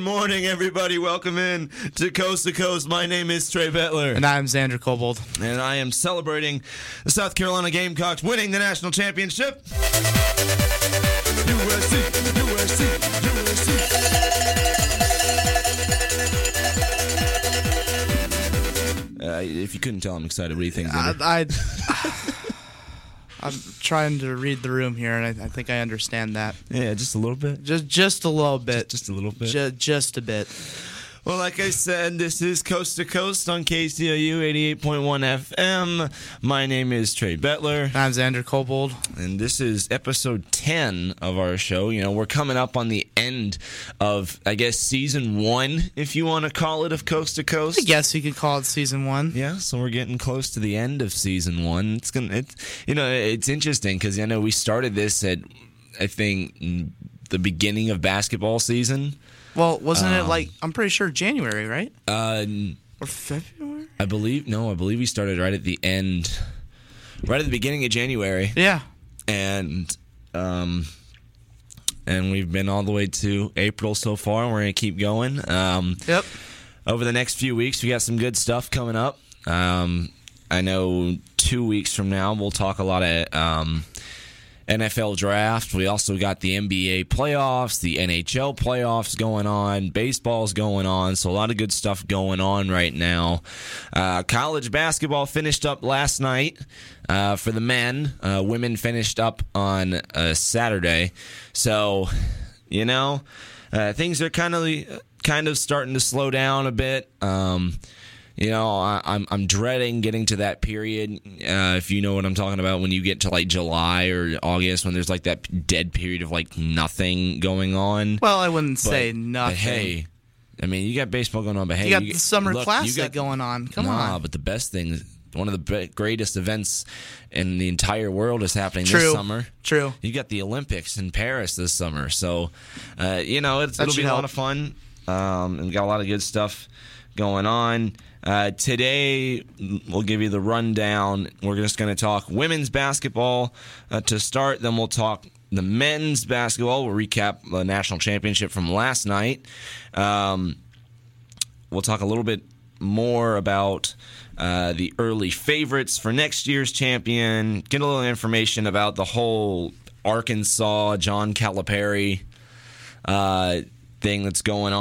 morning, everybody. Welcome in to Coast to Coast. My name is Trey Bettler. And I'm Xander Kobold. And I am celebrating the South Carolina Gamecocks winning the national championship. USC, USC, USC. If you couldn't tell, I'm excited. What do you think, Xander? I'm trying to read the room here, and I think I understand that. Yeah, just a little bit. Just a little bit. Just a little bit. Just a bit. Well, like I said, this is Coast to Coast on KCOU 88.1 FM. My name is Trey Bettler. I'm Xander Kobold. And this is episode 10 of our show. You know, we're coming up on the end of, I guess, season 1, if you want to call it, of Coast to Coast. I guess you could call it season 1. Yeah, so we're getting close to the end of season 1. It's interesting because I know we started this at, I think, the beginning of basketball season. Well, wasn't it I'm pretty sure January, right? Or February? I believe we started right at the end, right at the beginning of January. Yeah. And we've been all the way to April so far. We're going to keep going. Yep. Over the next few weeks, we got some good stuff coming up. I know 2 weeks from now, we'll talk a lot of NFL draft. We also got the NBA playoffs, the NHL playoffs going on, baseball's going on, so a lot of good stuff going on right now. College basketball finished up last night for the men. Women finished up on Saturday. So, things are kind of starting to slow down a bit. I'm dreading getting to that period, if you know what I'm talking about, when you get to like July or August, when there's like that dead period of like nothing going on. Well, I wouldn't say nothing. But hey, I mean, you got baseball going on, but hey, you got the Summer Classic going on. Come on. But the best thing, one of the greatest events in the entire world is happening this summer. True. You got the Olympics in Paris this summer. So, it'll be a lot of fun. And we got a lot of good stuff going on. Today, we'll give you the rundown. We're just going to talk women's basketball to start. Then we'll talk the men's basketball. We'll recap the national championship from last night. We'll talk a little bit more about the early favorites for next year's champion. Get a little information about the whole Arkansas, John Calipari thing that's going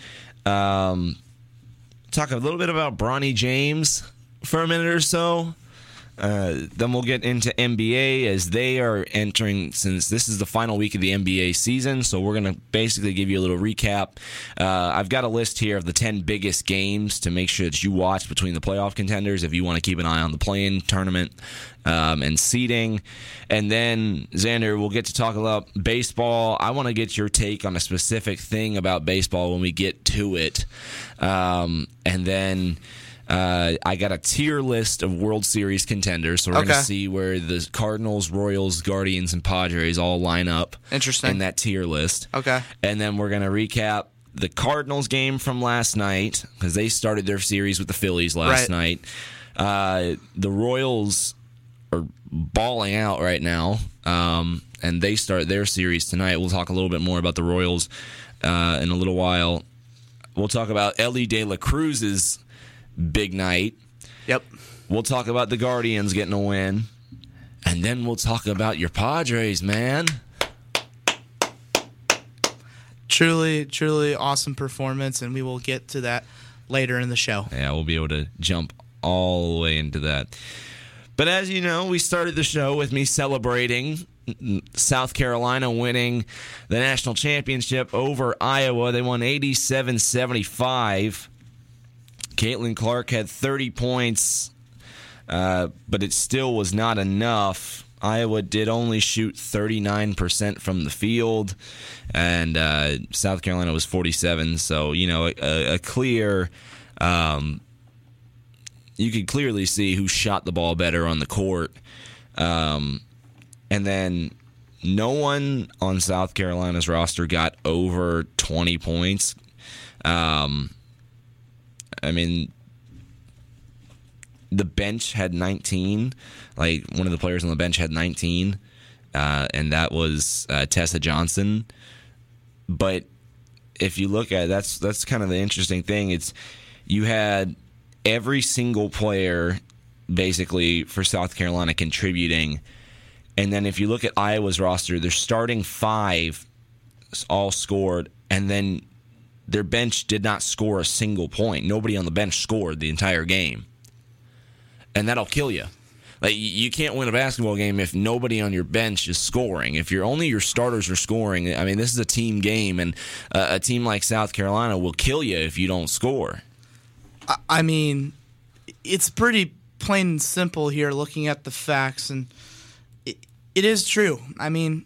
on. Talk a little bit about Bronny James for a minute or so. Then we'll get into NBA as they are entering, since this is the final week of the NBA season, so we're going to basically give you a little recap. I've got a list here of the 10 biggest games to make sure that you watch between the playoff contenders if you want to keep an eye on the play-in tournament and seeding. And then, Xander, we'll get to talk about baseball. I want to get your take on a specific thing about baseball when we get to it. And then I got a tier list of World Series contenders, so we're going to see where the Cardinals, Royals, Guardians, and Padres all line up in that tier list. Okay. And then we're going to recap the Cardinals game from last night, because they started their series with the Phillies last night. The Royals are balling out right now, and they start their series tonight. We'll talk a little bit more about the Royals in a little while. We'll talk about Elly De La Cruz's big night. Yep. We'll talk about the Guardians getting a win. And then we'll talk about your Padres, man. Truly, truly awesome performance, and we will get to that later in the show. Yeah, we'll be able to jump all the way into that. But as you know, we started the show with me celebrating South Carolina winning the national championship over Iowa. They won 87-75. Caitlin Clark had 30 points, but it still was not enough. Iowa did only shoot 39% from the field, and South Carolina was 47%. So, a clear... you could clearly see who shot the ball better on the court. And then no one on South Carolina's roster got over 20 points. The bench had 19. Like, one of the players on the bench had 19, and that was Tessa Johnson. But if you look at it, that's kind of the interesting thing. It's you had every single player basically for South Carolina contributing, and then if you look at Iowa's roster, their starting 5 all scored, and then their bench did not score a single point. Nobody on the bench scored the entire game, and that'll kill you. Like, you can't win a basketball game if nobody on your bench is scoring. If only your starters are scoring, I mean, this is a team game, and a team like South Carolina will kill you if you don't score. I mean, it's pretty plain and simple here looking at the facts, and it is true. I mean,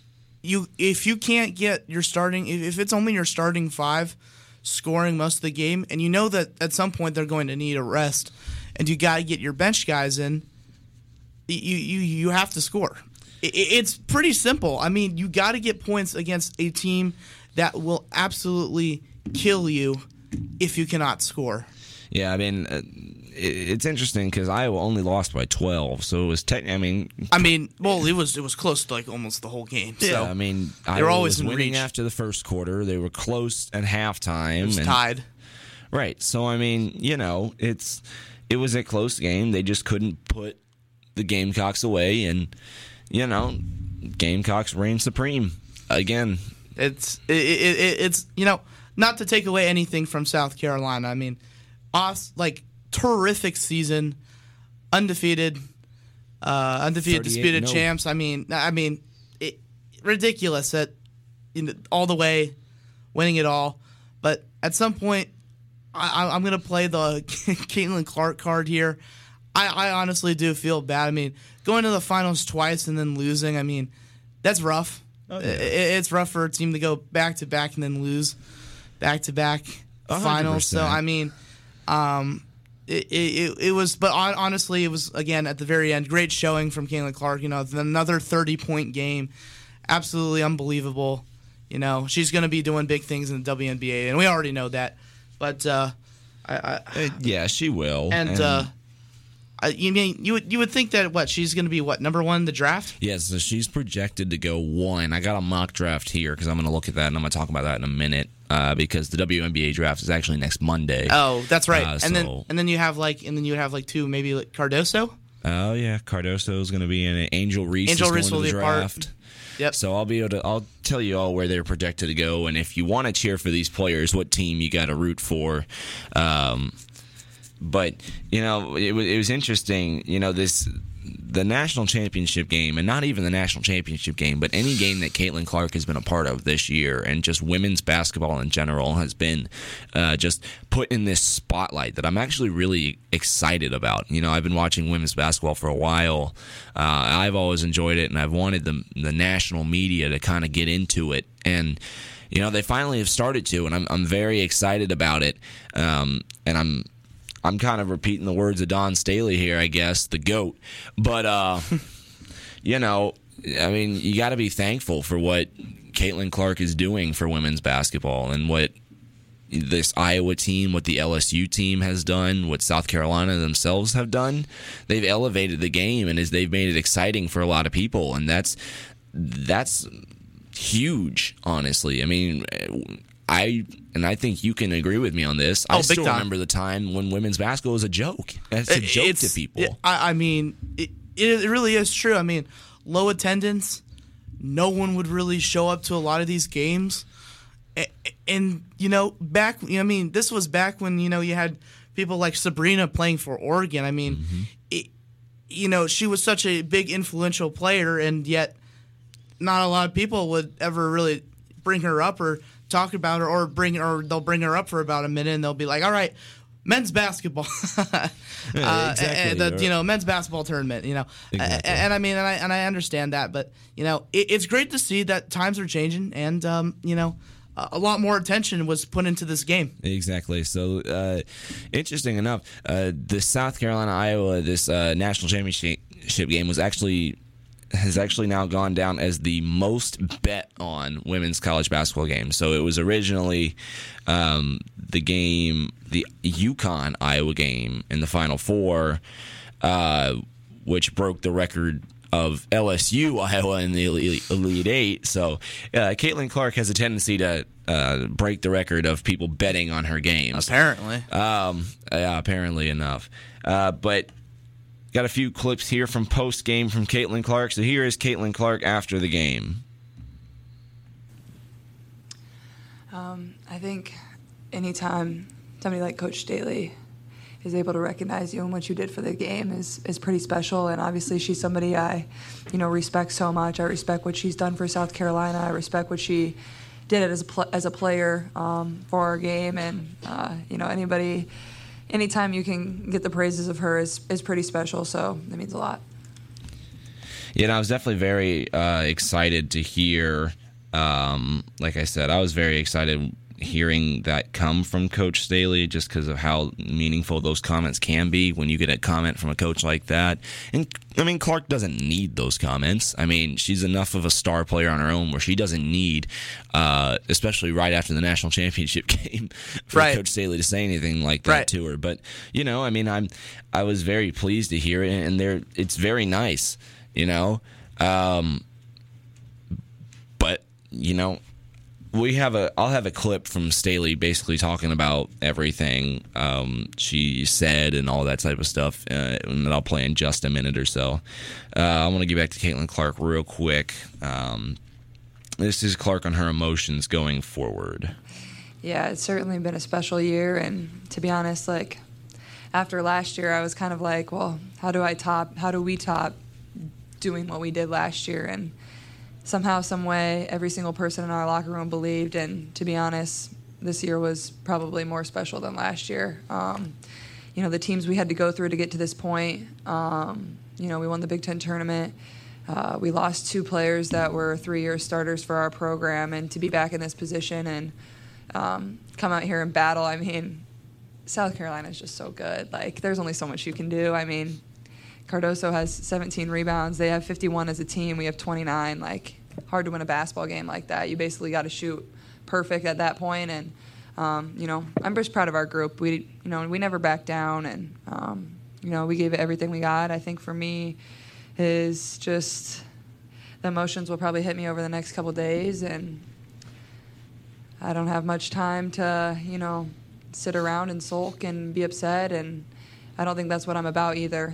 if you can't get your starting, if it's only your starting 5 scoring most of the game, and you know that at some point they're going to need a rest, and you got to get your bench guys in, you have to score. It's pretty simple. I mean, you got to get points against a team that will absolutely kill you if you cannot score. Yeah, I mean, it's interesting because Iowa only lost by 12, so it was well, it was close to like almost the whole game. Yeah, so I mean, Iowa always was winning reach. After the first quarter. They were close at halftime. It was tied. Right. So I mean, it was a close game. They just couldn't put the Gamecocks away, and Gamecocks reign supreme again. It's not to take away anything from South Carolina. I mean, terrific season, undefeated disputed champs. I mean, ridiculous that all the way winning it all. But at some point, I'm going to play the Caitlin Clark card here. I honestly do feel bad. I mean, going to the finals twice and then losing, I mean, that's rough. Oh, yeah. It's rough for a team to go back-to-back and then lose back-to-back finals. So, I mean, it was, but honestly, it was, again, at the very end, great showing from Caitlin Clark. Another 30-point game. Absolutely unbelievable. She's going to be doing big things in the WNBA, and we already know that. But, yeah, she will. And you would think that she's going to be number 1 in the draft? Yes, so she's projected to go 1. I got a mock draft here because I'm going to look at that and I'm going to talk about that in a minute because the WNBA draft is actually next Monday. Oh, that's right. And then you have you have 2 maybe like Cardoso. Oh yeah, Cardoso is going to be in it. Angel Reese is going to the draft. Yep. So I'll tell you all where they're projected to go, and if you want to cheer for these players, what team you got to root for. But it was interesting. The national championship game, and not even the national championship game, but any game that Caitlin Clark has been a part of this year, and just women's basketball in general, has been just put in this spotlight that I'm actually really excited about. I've been watching women's basketball for a while. I've always enjoyed it, and I've wanted the national media to kind of get into it, and they finally have started to, and I'm very excited about it. And I'm kind of repeating the words of Don Staley here, I guess, the GOAT. But, I mean, you got to be thankful for what Caitlin Clark is doing for women's basketball and what this Iowa team, what the LSU team has done, what South Carolina themselves have done. They've elevated the game, and they've made it exciting for a lot of people, and that's huge, honestly. I mean, I think you can agree with me on this. I still remember the time when women's basketball was a joke. It's a joke to people. I mean, it really is true. I mean, low attendance. No one would really show up to a lot of these games. And this was back when, you had people like Sabrina playing for Oregon. I mean, she was such a big influential player, and yet not a lot of people would ever really bring her up or talk about her, or they'll bring her up for about a minute and they'll be like, all right, men's basketball. Exactly. Men's basketball tournament, Exactly. And I understand that, but it's great to see that times are changing, and a lot more attention was put into this game. Exactly. So interesting enough, the South Carolina-Iowa, this national championship game has actually now gone down as the most bet on women's college basketball game. So it was originally the UConn-Iowa game in the Final Four, which broke the record of LSU, Iowa in the Elite Eight. So Caitlin Clark has a tendency to break the record of people betting on her games. Apparently. Yeah, apparently enough. But got a few clips here from post-game from Caitlin Clark. So here is Caitlin Clark after the game. I think anytime somebody like Coach Staley is able to recognize you and what you did for the game is pretty special. And obviously she's somebody I, respect so much. I respect what she's done for South Carolina. I respect what she did as a player for our game. And, anytime you can get the praises of her is pretty special. So that means a lot. Yeah, and I was definitely very excited to hear, like I said, I was very excited hearing that come from Coach Staley just because of how meaningful those comments can be when you get a comment from a coach like that. And, Clark doesn't need those comments. She's enough of a star player on her own where she doesn't need, especially right after the national championship game, for Coach Staley to say anything like that to her. But, I was very pleased to hear it, and it's very nice, but, I'll have a clip from Staley basically talking about everything she said and all that type of stuff, and that I'll play in just a minute or so. I want to get back to Caitlin Clark real quick. This is Clark on her emotions going forward. Yeah, it's certainly been a special year, and to be honest, after last year, I was kind of like, well, how do we top doing what we did last year? And somehow, some way, every single person in our locker room believed, and to be honest, this year was probably more special than last year. The teams we had to go through to get to this point, we won the Big Ten tournament. We lost 2 players that were 3-year starters for our program, and to be back in this position and come out here and battle, South Carolina is just so good. There's only so much you can do. Cardoso has 17 rebounds. They have 51 as a team. We have 29. Hard to win a basketball game like that. You basically got to shoot perfect at that point. And, I'm just proud of our group. We never backed down, and, we gave it everything we got. I think for me is just the emotions will probably hit me over the next couple days, and I don't have much time to, sit around and sulk and be upset, and I don't think that's what I'm about either,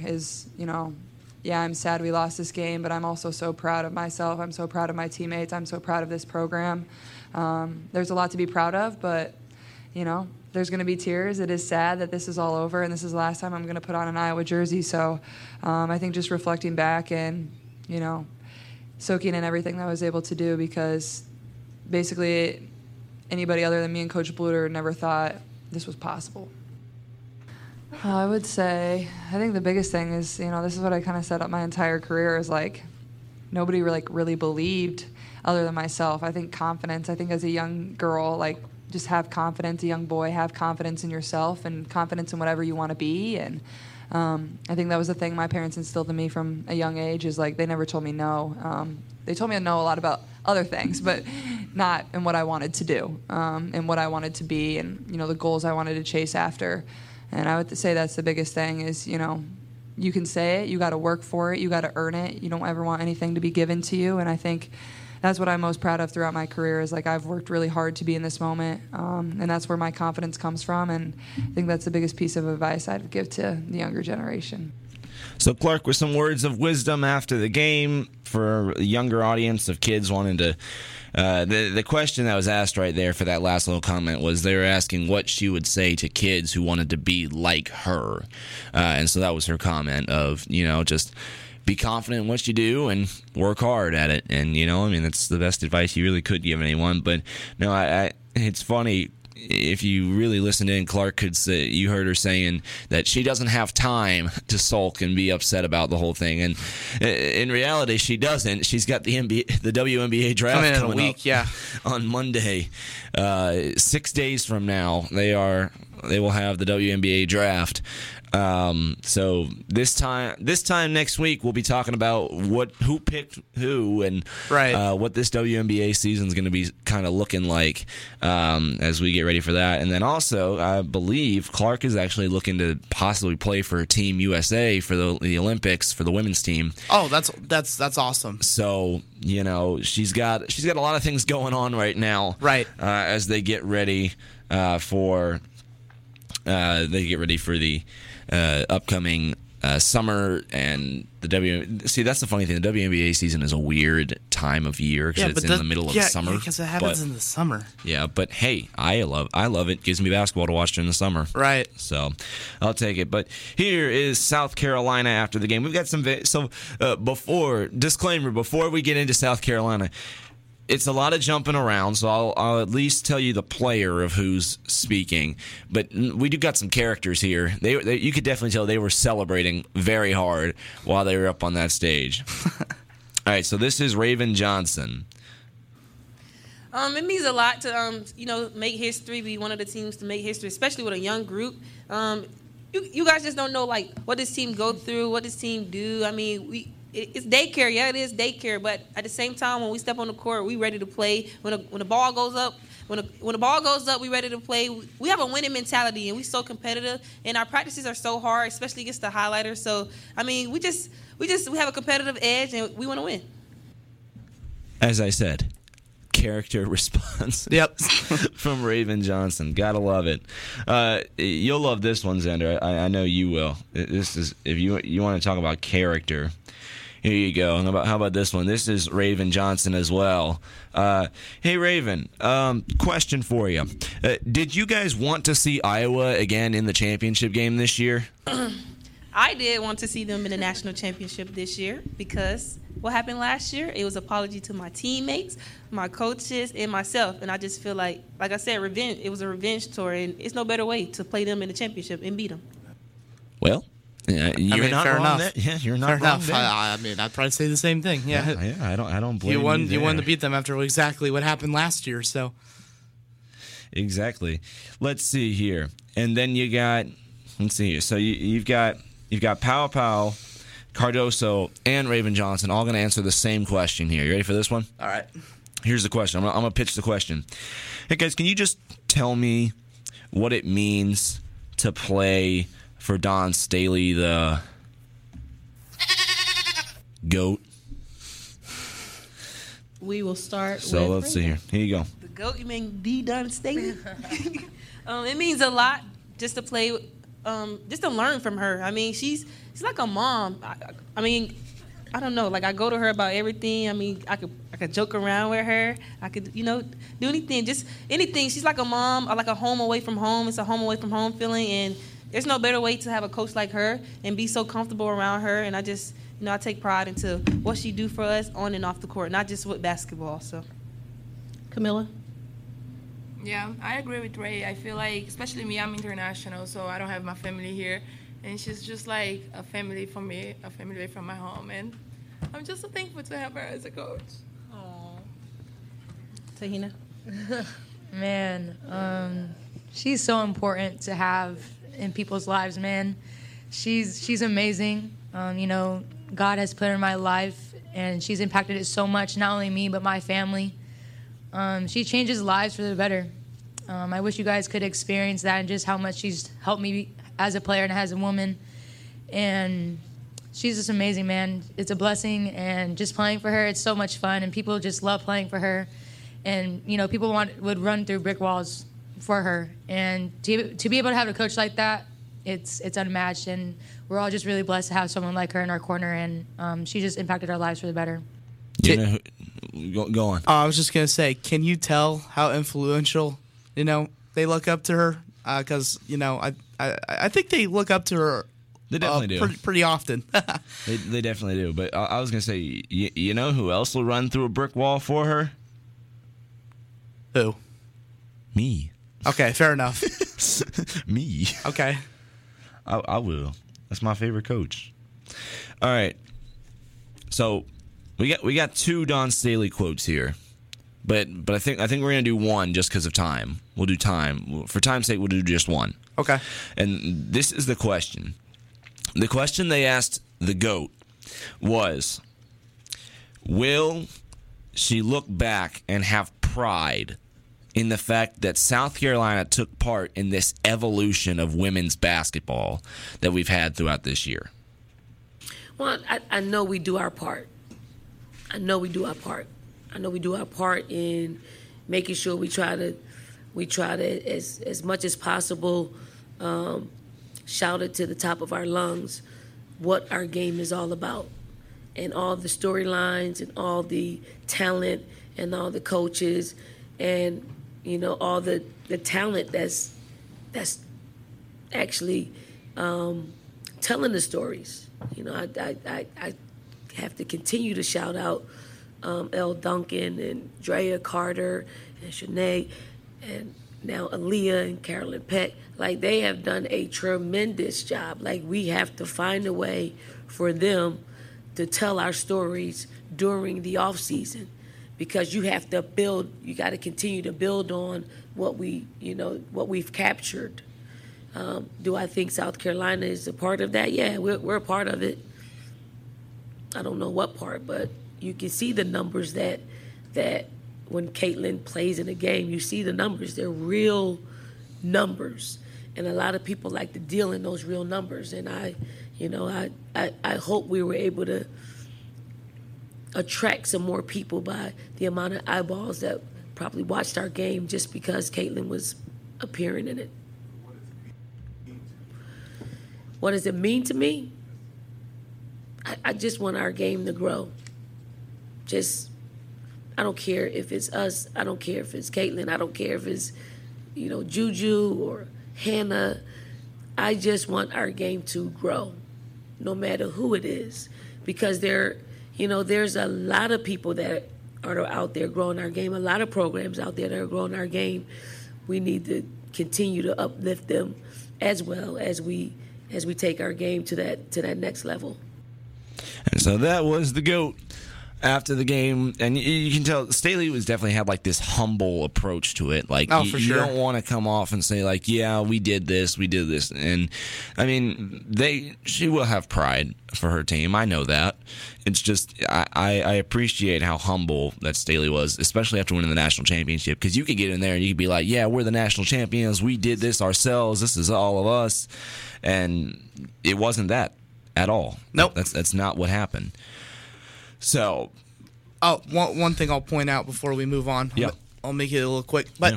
I'm sad we lost this game, but I'm also so proud of myself. I'm so proud of my teammates. I'm so proud of this program. There's a lot to be proud of, but, there's going to be tears. It is sad that this is all over, and this is the last time I'm going to put on an Iowa jersey. So I think just reflecting back and, soaking in everything that I was able to do, because basically anybody other than me and Coach Bluder never thought this was possible. I would say, I think the biggest thing is, this is what I kind of set up my entire career is nobody really believed other than myself. I think confidence. I think as a young girl, just have confidence. A young boy, have confidence in yourself and confidence in whatever you want to be. And I think that was the thing my parents instilled in me from a young age is they never told me no. They told me no a lot about other things, but not in what I wanted to do and what I wanted to be and, the goals I wanted to chase after. And I would say that's the biggest thing is, you can say it, you got to work for it, you got to earn it. You don't ever want anything to be given to you. And I think that's what I'm most proud of throughout my career is I've worked really hard to be in this moment. And that's where my confidence comes from. And I think that's the biggest piece of advice I'd give to the younger generation. So Clark with some words of wisdom after the game for a younger audience of kids wanting to the question that was asked right there for that last little comment was they were asking what she would say to kids who wanted to be like her. And so that was her comment of, just be confident in what you do and work hard at it. And, that's the best advice you really could give anyone. But, no, it's funny. If you really listened in, Clark could say, you heard her saying that she doesn't have time to sulk and be upset about the whole thing. And in reality, she doesn't. She's got the WNBA draft coming in a week, up on Monday. 6 days from now, they will have the WNBA draft. So this time next week, we'll be talking about who picked who and what this WNBA season is going to be kind of looking like as we get ready for that. And then also, I believe Clark is actually looking to possibly play for Team USA for the Olympics for the women's team. Oh, that's awesome. So she's got a lot of things going on right now. Right. As they get ready for the upcoming summer and See, that's the funny thing. The WNBA season is a weird time of year because it's in the middle of summer. Because it happens in the summer. Yeah, but hey, I love it. Gives me basketball to watch during the summer. Right. So I'll take it. But here is South Carolina after the game. We've got some. So before we get into South Carolina, it's a lot of jumping around, so I'll at least tell you the player of who's speaking. But we do got some characters here. They you could definitely tell they were celebrating very hard while they were up on that stage. All right, so this is Raven Johnson. It means a lot to make history, be one of the teams to make history, especially with a young group. You guys just don't know what this team go through, what this team do. I mean, it's daycare, yeah, it is daycare. But at the same time, when we step on the court, we ready to play. When the ball goes up, when the ball goes up, we ready to play. We have a winning mentality, and we so competitive. And our practices are so hard, especially against the highlighters. So I mean, we have a competitive edge, and we want to win. As I said, character response. Yep. From Raven Johnson. Gotta love it. You'll love this one, Xander. I know you will. This is if you want to talk about character. Here you go. How about this one? This is Raven Johnson as well. Hey, Raven, question for you. Did you guys want to see Iowa again in the championship game this year? I did want to see them in the national championship this year because what happened last year, it was an apology to my teammates, my coaches, and myself. And I just feel like I said, revenge. It was a revenge tour, and it's no better way to play them in the championship and beat them. Well, you're not wrong there. Yeah, you're not wrong there. I mean, I'd probably say the same thing. Yeah, I don't blame you. You won to beat them after exactly what happened last year. So exactly. Let's see here, and then you got. Let's see here. So you've got Pau Pau, Cardoso, and Raven Johnson all going to answer the same question here. You ready for this one? All right. Here's the question. I'm going to pitch the question. Hey guys, can you just tell me what it means to play for Dawn Staley, the GOAT? We will start So with let's see here. Here you go. The GOAT, you mean D. Dawn Staley? It means a lot just to play, just to learn from her. I mean, she's like a mom. I mean, I don't know. I go to her about everything. I mean, I could joke around with her. I could, do anything, just anything. She's like a mom, like a home away from home. It's a home away from home feeling, and there's no better way to have a coach like her and be so comfortable around her. And I just, I take pride into what she do for us on and off the court, not just with basketball. So, Camilla? Yeah, I agree with Ray. I feel like, especially me, I'm international, so I don't have my family here. And she's just like a family for me, a family away from my home. And I'm just so thankful to have her as a coach. Aww. Tahina? Man, she's so important to have in people's lives, man. She's amazing. God has put her in my life, and she's impacted it so much, not only me, but my family. She changes lives for the better. I wish you guys could experience that and just how much she's helped me as a player and as a woman. And she's just amazing, man. It's a blessing, and just playing for her, it's so much fun, and people just love playing for her. And, people would run through brick walls for her. And to be able to have a coach like that, it's unmatched. And we're all just really blessed to have someone like her in our corner, and she just impacted our lives for the better. Go on. I was just going to say, can you tell how influential, they look up to her? Because, I think they look up to her. They definitely do. Pretty often. they definitely do. But I was going to say, you know who else will run through a brick wall for her? Who? Me. Okay, fair enough. Me. Okay. I will. That's my favorite coach. All right. So we got two Dawn Staley quotes here, but I think we're gonna do one just because of time. We'll do time for time's sake. We'll do just one. Okay. And this is the question: The question they asked the GOAT was, will she look back and have pride in the fact that South Carolina took part in this evolution of women's basketball that we've had throughout this year? Well, I know we do our part. I know we do our part in making sure we try to as much as possible shout it to the top of our lungs what our game is all about, and all the storylines and all the talent and all the coaches and all the talent that's actually telling the stories. I have to continue to shout out Elle Duncan and Drea Carter and Shanae and now Aaliyah and Carolyn Peck. Like, they have done a tremendous job. Like, we have to find a way for them to tell our stories during the off season, because you have to build. You got to continue to build on what we've captured. Do I think South Carolina is a part of that? Yeah, we're a part of it. I don't know what part, but you can see the numbers that when Caitlin plays in a game, you see the numbers. They're real numbers, and a lot of people like to deal in those real numbers. And I hope we were able to attract some more people by the amount of eyeballs that probably watched our game just because Caitlin was appearing in it. What does it mean to me? I just want our game to grow. I don't care if it's us. I don't care if it's Caitlin. I don't care if it's, Juju or Hannah. I just want our game to grow, no matter who it is, because there's a lot of people that are out there growing our game, a lot of programs out there that are growing our game. We need to continue to uplift them as well as we take our game to that next level. And so that was the GOAT after the game, and you can tell Staley was definitely had like this humble approach to it. Like, for sure. You don't want to come off and say like, yeah, we did this, and I mean, she will have pride for her team. I know that. It's just I appreciate how humble that Staley was, especially after winning the national championship, because you could get in there and you could be like, yeah, we're the national champions, we did this ourselves, this is all of us, and it wasn't that at all. Nope, that's not what happened. So, one thing I'll point out before we move on. Yeah. I'll make it a little quick. But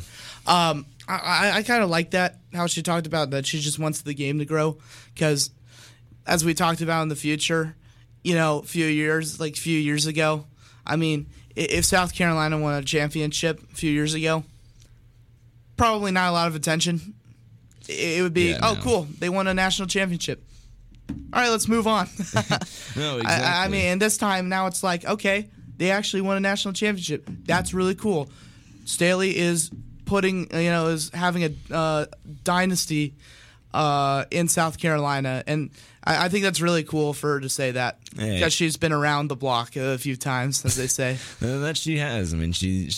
I kind of like that, how she talked about that she just wants the game to grow. Because as we talked about in the future, a few years ago, I mean, if South Carolina won a championship a few years ago, probably not a lot of attention. It would be, cool, they won a national championship. All right, let's move on. No, exactly. I mean, and this time now it's like, okay, they actually won a national championship. That's really cool. Staley is is having a dynasty in South Carolina, and I think that's really cool for her to say that, because she's been around the block a few times, as they say. That she has. I mean,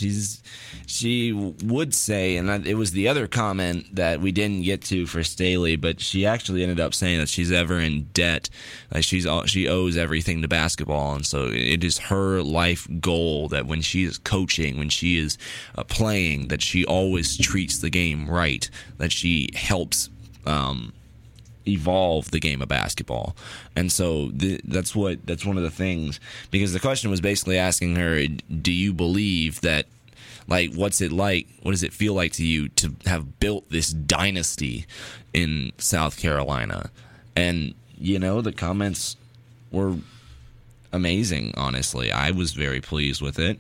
she would say, and it was the other comment that we didn't get to for Staley, but she actually ended up saying that she's ever in debt. Like, she owes everything to basketball, and so it is her life goal that when she is coaching, when she is playing, that she always treats the game right, that she helps evolve the game of basketball. And so that's one of the things, because the question was basically asking her, do you believe that, like, what's it like, what does it feel like to you to have built this dynasty in South Carolina? And the comments were amazing. Honestly, I was very pleased with it.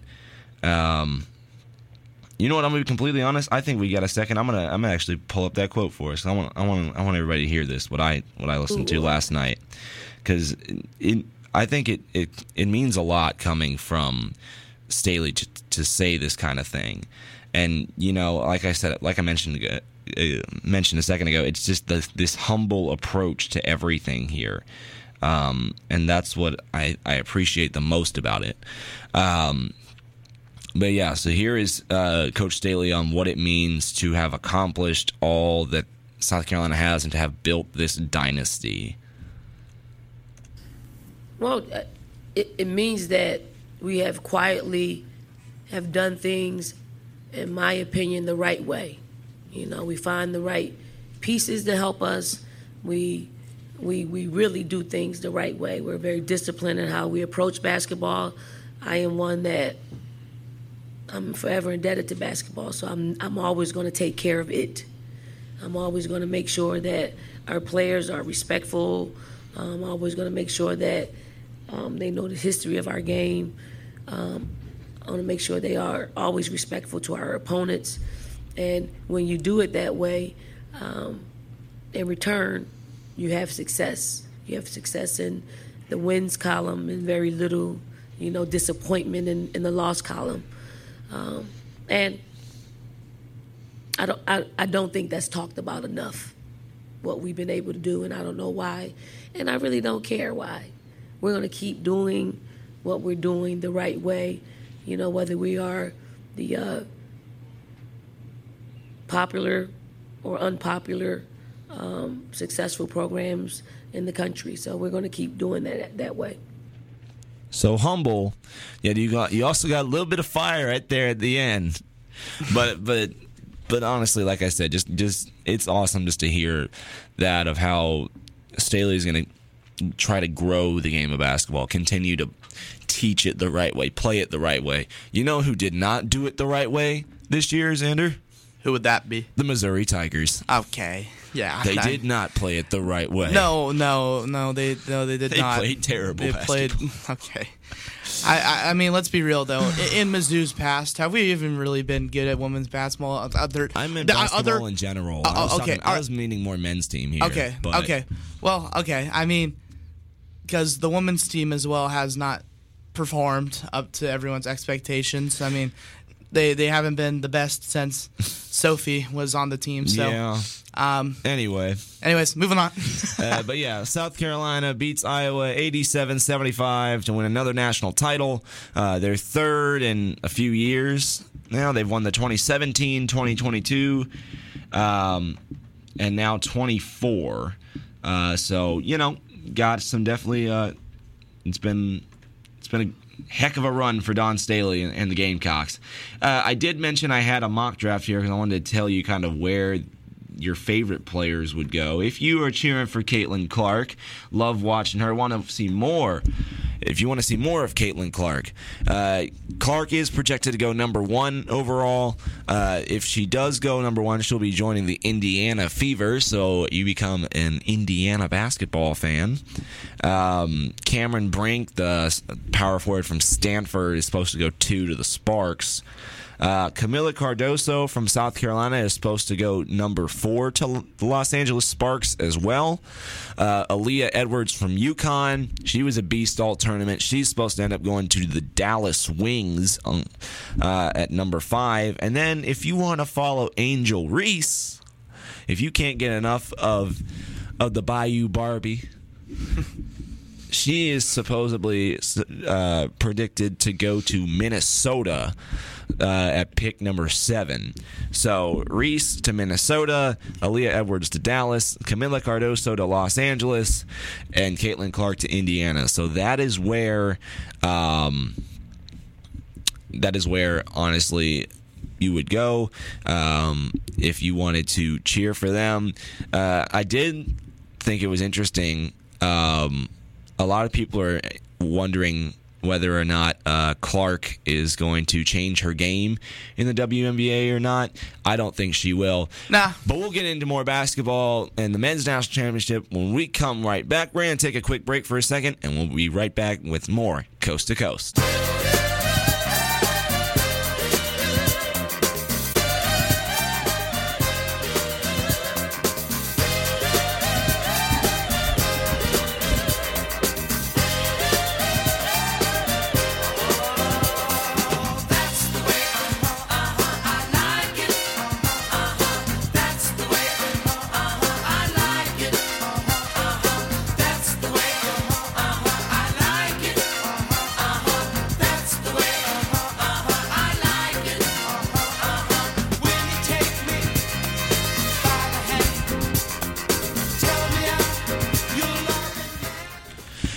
You know what? I'm gonna be completely honest. I think we got a second. I'm gonna actually pull up that quote for us. I want everybody to hear this. What I listened to last night, because I think it means a lot coming from Staley to say this kind of thing. And like I said, like I mentioned a second ago, it's just this humble approach to everything here, and that's what I appreciate the most about it. But yeah, so here is Coach Staley on what it means to have accomplished all that South Carolina has and to have built this dynasty. Well, it means that we have quietly have done things, in my opinion, the right way. We find the right pieces to help us. We really do things the right way. We're very disciplined in how we approach basketball. I am one that I'm forever indebted to basketball, so I'm always going to take care of it. I'm always going to make sure that our players are respectful. I'm always going to make sure that they know the history of our game. I want to make sure they are always respectful to our opponents. And when you do it that way, in return, you have success. You have success in the wins column and very little, disappointment in the loss column. And I don't think that's talked about enough, what we've been able to do, and I don't know why. And I really don't care why. We're going to keep doing what we're doing the right way, whether we are the popular or unpopular successful programs in the country. So we're going to keep doing that way. So humble, yet you also got a little bit of fire right there at the end. But honestly, like I said, just it's awesome just to hear that of how Staley's going to try to grow the game of basketball, continue to teach it the right way, play it the right way. You know who did not do it the right way this year, Xander? Who would that be? The Missouri Tigers. Okay. Yeah. They did not play it the right way. No, they did not. They played terrible basketball. Okay. I mean, let's be real, though. In Mizzou's past, have we even really been good at women's basketball? I meant basketball in general. I was meaning more men's team here. Okay. Well, okay. I mean, because the women's team as well has not performed up to everyone's expectations. I mean, they haven't been the best since Sophie was on the team. So, yeah. Anyways, moving on. But yeah, South Carolina beats Iowa 87-75 to win another national title. They're third in a few years now. They've won the 2017, 2022, and now 24. So, got some definitely. It's been a heck of a run for Dawn Staley and the Gamecocks. I did mention I had a mock draft here because I wanted to tell you kind of where your favorite players would go. If you are cheering for Caitlin Clark, love watching her, want to see more. If you want to see more of Caitlin Clark, Clark is projected to go number 1 overall. If she does go number 1, she'll be joining the Indiana Fever, so you become an Indiana basketball fan. Cameron Brink, the power forward from Stanford, is supposed to go 2 to the Sparks. Camila Cardoso from South Carolina is supposed to go number 4 to the Los Angeles Sparks as well. Aaliyah Edwards from UConn, she was a beast all tournament. She's supposed to end up going to the Dallas Wings at number 5. And then if you want to follow Angel Reese, if you can't get enough of the Bayou Barbie, she is supposedly predicted to go to Minnesota at pick number 7. So Reese to Minnesota, Aaliyah Edwards to Dallas, Camila Cardoso to Los Angeles, and Caitlin Clark to Indiana. So that is where honestly you would go if you wanted to cheer for them. I did think it was interesting. A lot of people are wondering whether or not Clark is going to change her game in the WNBA or not. I don't think she will. Nah. But we'll get into more basketball and the men's national championship when we come right back. We're going to take a quick break for a second, and we'll be right back with more Coast to Coast.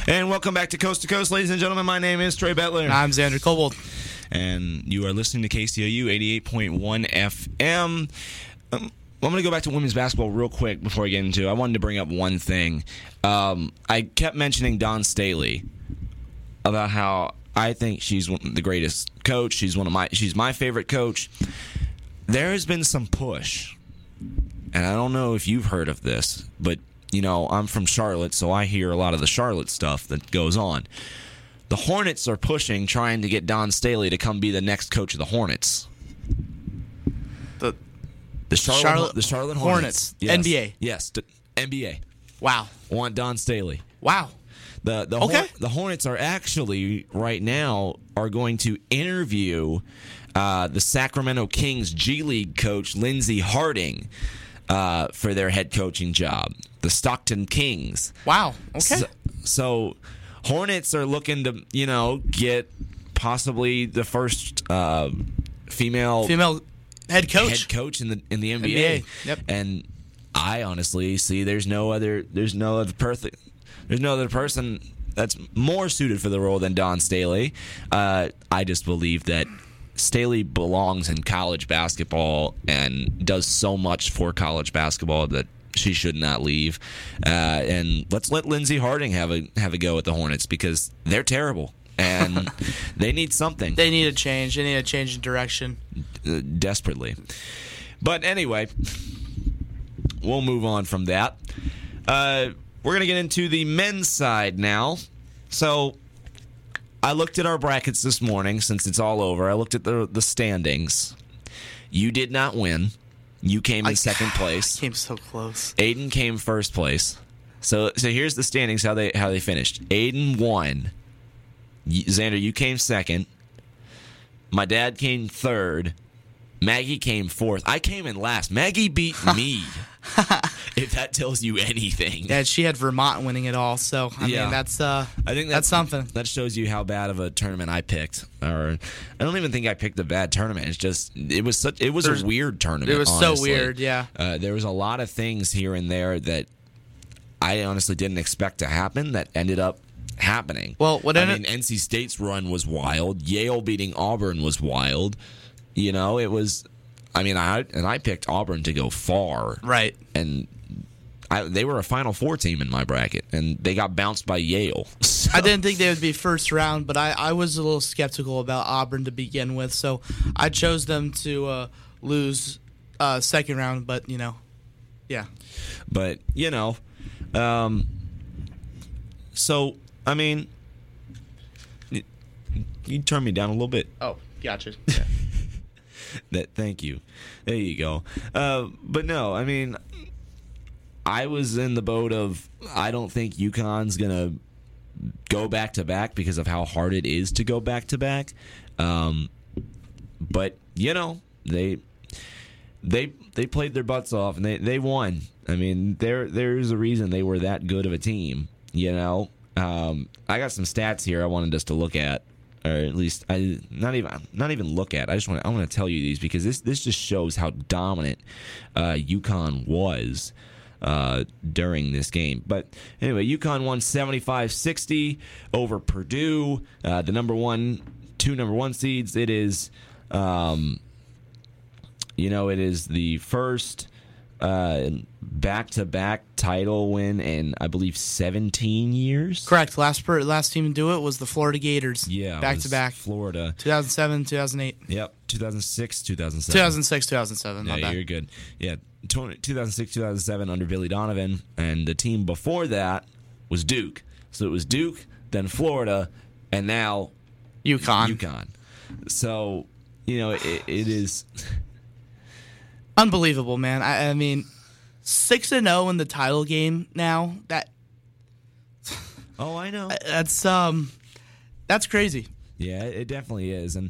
And welcome back to Coast, ladies and gentlemen. My name is Trey Bettler. And I'm Xander Kobold. And you are listening to KCOU 88.1 FM. I'm going to go back to women's basketball real quick before I get into it. I wanted to bring up one thing. I kept mentioning Dawn Staley about how I think she's the greatest coach. She's my favorite coach. There has been some push, and I don't know if you've heard of this, but I'm from Charlotte, so I hear a lot of the Charlotte stuff that goes on. The Hornets are pushing, trying to get Dawn Staley to come be the next coach of the Hornets. The Charlotte Hornets. Yes. NBA. Yes, NBA. Wow. Want Dawn Staley. Wow. The Hornets are actually right now are going to interview the Sacramento Kings G League coach Lindsey Harding for their head coaching job. The Stockton Kings. Wow. Okay. So Hornets are looking to get possibly the first female head coach in the NBA. Yep. And I honestly see there's no other person that's more suited for the role than Dawn Staley. I just believe that Staley belongs in college basketball and does so much for college basketball that she should not leave. And let's let Lindsey Harding have a go at the Hornets because they're terrible and they need something. They need a change. They need a change in direction. Desperately. But anyway, we'll move on from that. We're going to get into the men's side now. So I looked at our brackets this morning since it's all over. I looked at the standings. You did not win. You came in second place. I came so close. Aiden came first place. So here's the standings, how they finished. Aiden won. Xander, you came second. My dad came third. Maggie came fourth. I came in last. Maggie beat me. If that tells you anything. Yeah, she had Vermont winning it all. So I mean, that's something. That shows you how bad of a tournament I picked. Or I don't even think I picked a bad tournament. It's just it was a weird tournament. It was honestly. So weird. Yeah. There was a lot of things here and there that I honestly didn't expect to happen that ended up happening. Well, NC State's run was wild. Yale beating Auburn was wild. It was. I picked Auburn to go far. Right. And they were a Final Four team in my bracket, and they got bounced by Yale. So. I didn't think they would be first round, but I was a little skeptical about Auburn to begin with, so I chose them to lose second round, but, yeah. But, so, you turn me down a little bit. Oh, gotcha. Yeah. Thank you. There you go. But no, I was in the boat of I don't think UConn's gonna go back to back because of how hard it is to go back to back. But they played their butts off and they won. There's a reason they were that good of a team. I got some stats here I wanted us to look at. Or at least not even look at. I want to tell you these because this just shows how dominant UConn was during this game. But anyway, UConn won 75-60 over Purdue, the number one seeds. It is, it is the first back-to-back title win in, I believe, 17 years. Correct. Last team to do it was the Florida Gators. Yeah, back-to-back. Florida. 2007, 2008. Yep, 2006, 2007. 2006, 2007. Yeah, you're good. Yeah, 2006, 2007 under Billy Donovan, and the team before that was Duke. So it was Duke, then Florida, and now UConn. So, it is... Unbelievable, man. I mean, 6-0 in the title game now. Oh, I know. That's crazy. Yeah, it definitely is. And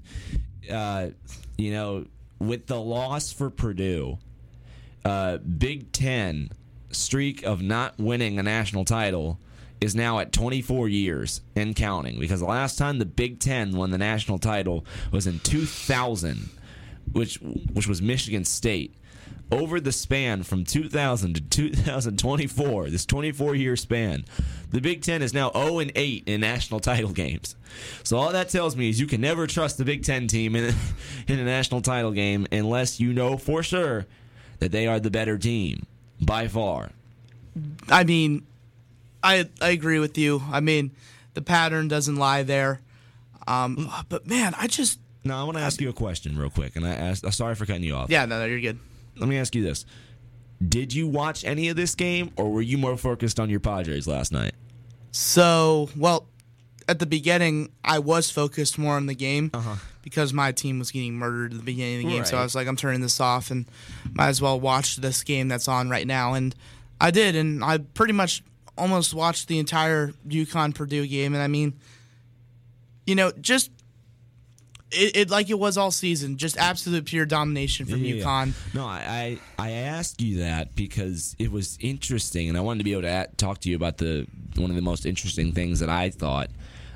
with the loss for Purdue, Big Ten streak of not winning a national title is now at 24 years and counting. Because the last time the Big Ten won the national title was in 2000. Which was Michigan State. over the span from 2000 to 2024, this 24-year span, the Big Ten is now 0-8 in national title games. So all that tells me is you can never trust the Big Ten team in a national title game unless you know for sure that they are the better team by far. I mean, I agree with you. I mean, the pattern doesn't lie there. But man, I want to ask you a question real quick, and I'm sorry for cutting you off. Yeah, no, you're good. Let me ask you this. Did you watch any of this game, or were you more focused on your Padres last night? So, well, at the beginning, I was focused more on the game because my team was getting murdered at the beginning of the game. Right. So I was like, I'm turning this off and might as well watch this game that's on right now. And I did, and I pretty much almost watched the entire UConn-Purdue game. And I mean, just it like it was all season, just absolute pure domination from UConn. No, I asked you that because it was interesting, and I wanted to be able to talk to you about one of the most interesting things that I thought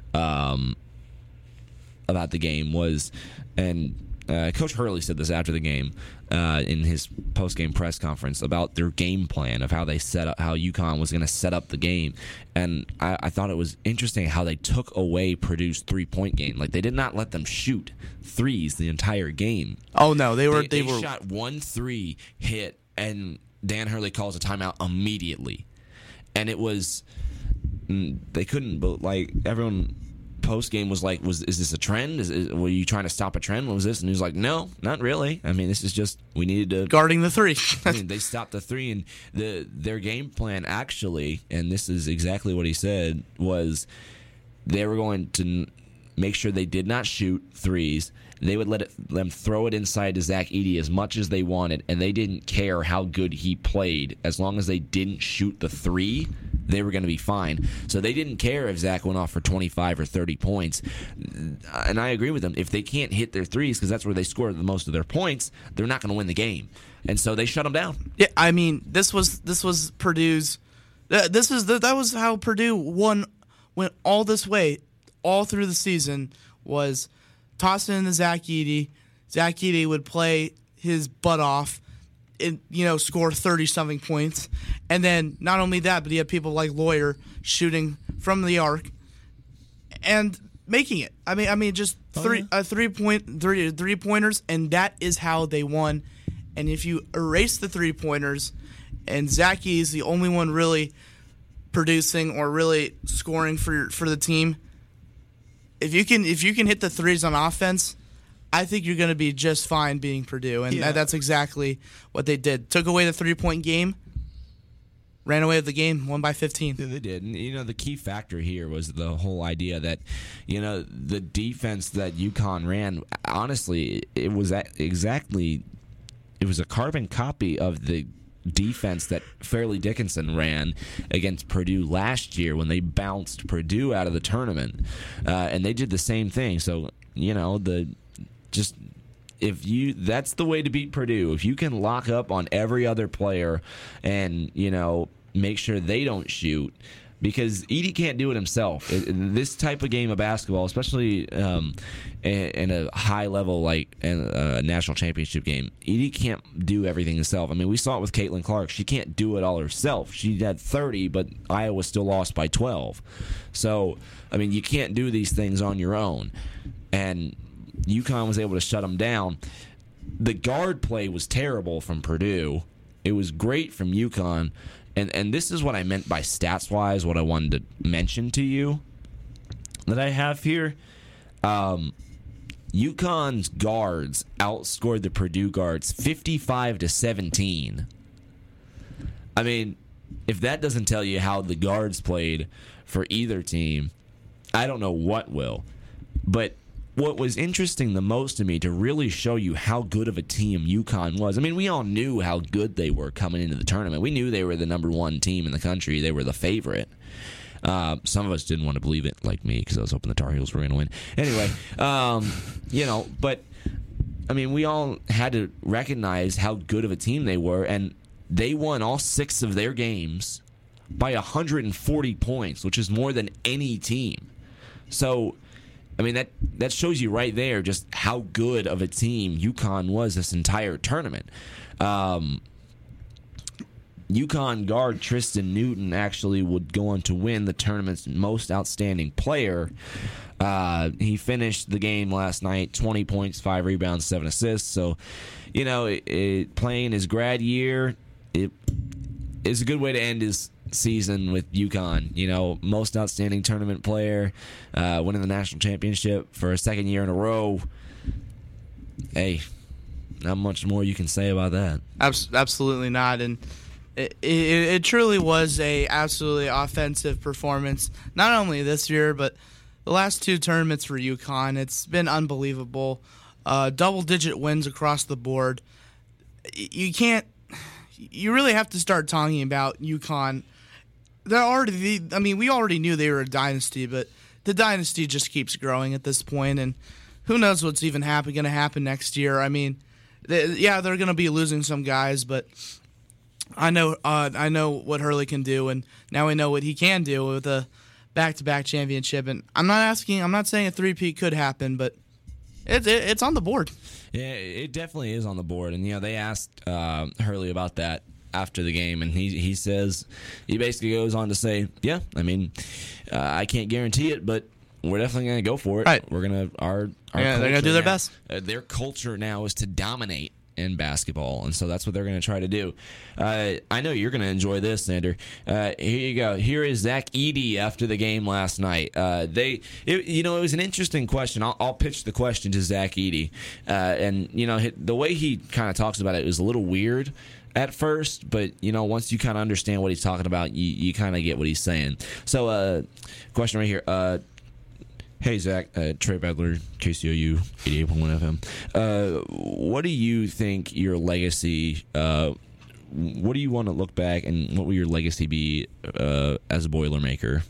about the game was, and Coach Hurley said this after the game in his post-game press conference about their game plan of how they set up, how UConn was going to set up the game, and I thought it was interesting how they took away Purdue's three-point game. Like, they did not let them shoot threes the entire game. Oh no, they were shot 1 3, hit, and Dan Hurley calls a timeout immediately, and it was they couldn't, but like everyone. Post game was like, is this a trend? Were you trying to stop a trend? What was this? And he was like, no, not really. I mean, this is just we needed to guarding the three. I mean, they stopped the three, and their game plan actually, and this is exactly what he said, was they were going to make sure they did not shoot threes. They would let them throw it inside to Zach Edey as much as they wanted, and they didn't care how good he played. As long as they didn't shoot the three, they were going to be fine. So they didn't care if Zach went off for 25 or 30 points. And I agree with them. If they can't hit their threes, because that's where they score the most of their points, they're not going to win the game. And so they shut them down. Yeah, I mean, this was Purdue's. That was how Purdue went all this way, all through the season, was toss it into Zach Edey. Zach Edey would play his butt off and, score 30-something points. And then not only that, but he had people like Lawyer shooting from the arc and making it. I mean, just three-pointers, and that is how they won. And if you erase the three-pointers, and Zach Edey is the only one really producing or really scoring for the team, If you can hit the threes on offense, I think you're going to be just fine being Purdue, and that's exactly what they did. Took away the 3-point game, ran away with the game, won by 15. Yeah, they did. And, the key factor here was the whole idea that, the defense that UConn ran, honestly, it was a carbon copy of the defense that Fairleigh Dickinson ran against Purdue last year when they bounced Purdue out of the tournament, and they did the same thing. So that's the way to beat Purdue. If you can lock up on every other player and make sure they don't shoot. Because Edey can't do it himself. This type of game of basketball, especially in a high level like in a national championship game, Edey can't do everything himself. I mean, we saw it with Caitlin Clark. She can't do it all herself. She had 30, but Iowa still lost by 12. So, I mean, you can't do these things on your own. And UConn was able to shut them down. The guard play was terrible from Purdue. It was great from UConn. And this is what I meant by stats-wise, what I wanted to mention to you that I have here. UConn's guards outscored the Purdue guards 55-17. I mean, if that doesn't tell you how the guards played for either team, I don't know what will. But what was interesting the most to me to really show you how good of a team UConn was. I mean, we all knew how good they were coming into the tournament. We knew they were the number one team in the country. They were the favorite. Some of us didn't want to believe it, like me, because I was hoping the Tar Heels were going to win. Anyway, but, I mean, we all had to recognize how good of a team they were, and they won all 6 of their games by 140 points, which is more than any team. So, I mean, that shows you right there just how good of a team UConn was this entire tournament. UConn guard Tristan Newton actually would go on to win the tournament's most outstanding player. He finished the game last night, 20 points, 5 rebounds, 7 assists. So, playing his grad year, it is a good way to end his season with UConn. Most outstanding tournament player, winning the national championship for a second year in a row. Hey, not much more you can say about that. Absolutely not. And it truly was a absolutely offensive performance, not only this year, but the last 2 tournaments for UConn. It's been unbelievable. Double-digit wins across the board. You really have to start talking about UConn. We already knew they were a dynasty, but the dynasty just keeps growing at this point, and who knows what's even going to happen next year. I mean, they're going to be losing some guys, but I know what Hurley can do, and now we know what he can do with a back-to-back championship. And I'm not saying a three-peat could happen, but it's on the board. Yeah, it definitely is on the board. And they asked Hurley about that after the game, and he basically goes on to say, yeah, I mean, I can't guarantee it, but we're definitely going to go for it. Right. We're going to they're going to do their best. Their culture now is to dominate in basketball, and so that's what they're going to try to do. I know you're going to enjoy this, Sander. Here you go. Here is Zach Edey after the game last night. It was an interesting question. I'll pitch the question to Zach Edey, and the way he kind of talks about it was a little weird at first, but once you kind of understand what he's talking about, you kind of get what he's saying. So, question right here. Hey, Zach, Trey Badler, KCOU, 88.1 FM. What do you think your legacy, what do you want to look back, and what will your legacy be as a Boilermaker?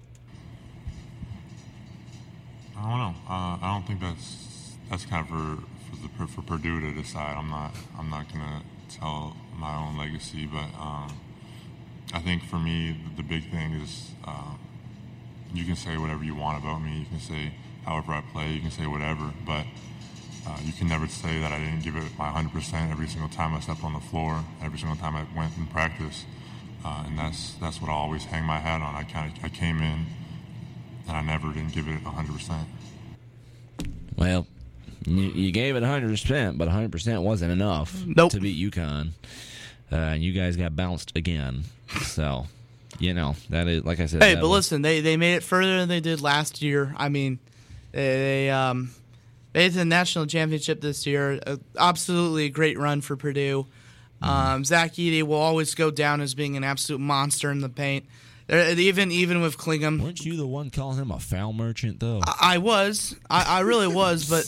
I don't know. I don't think that's kind of for Purdue to decide. I'm not going to tell my own legacy, but I think for me, the big thing is you can say whatever you want about me. You can say however I play. You can say whatever. But you can never say that I didn't give it my 100% every single time I stepped on the floor, every single time I went in practice. And that's what I always hang my hat on. I came in and I never didn't give it 100%. Well, you gave it 100%, but 100% wasn't enough to beat UConn. And you guys got bounced again. So... that is, like I said. Hey, but listen, they made it further than they did last year. I mean, they made it to the national championship this year. Absolutely a great run for Purdue. Zach Edey will always go down as being an absolute monster in the paint. Even with Klingham. Weren't you the one calling him a foul merchant, though? I was. I really was, but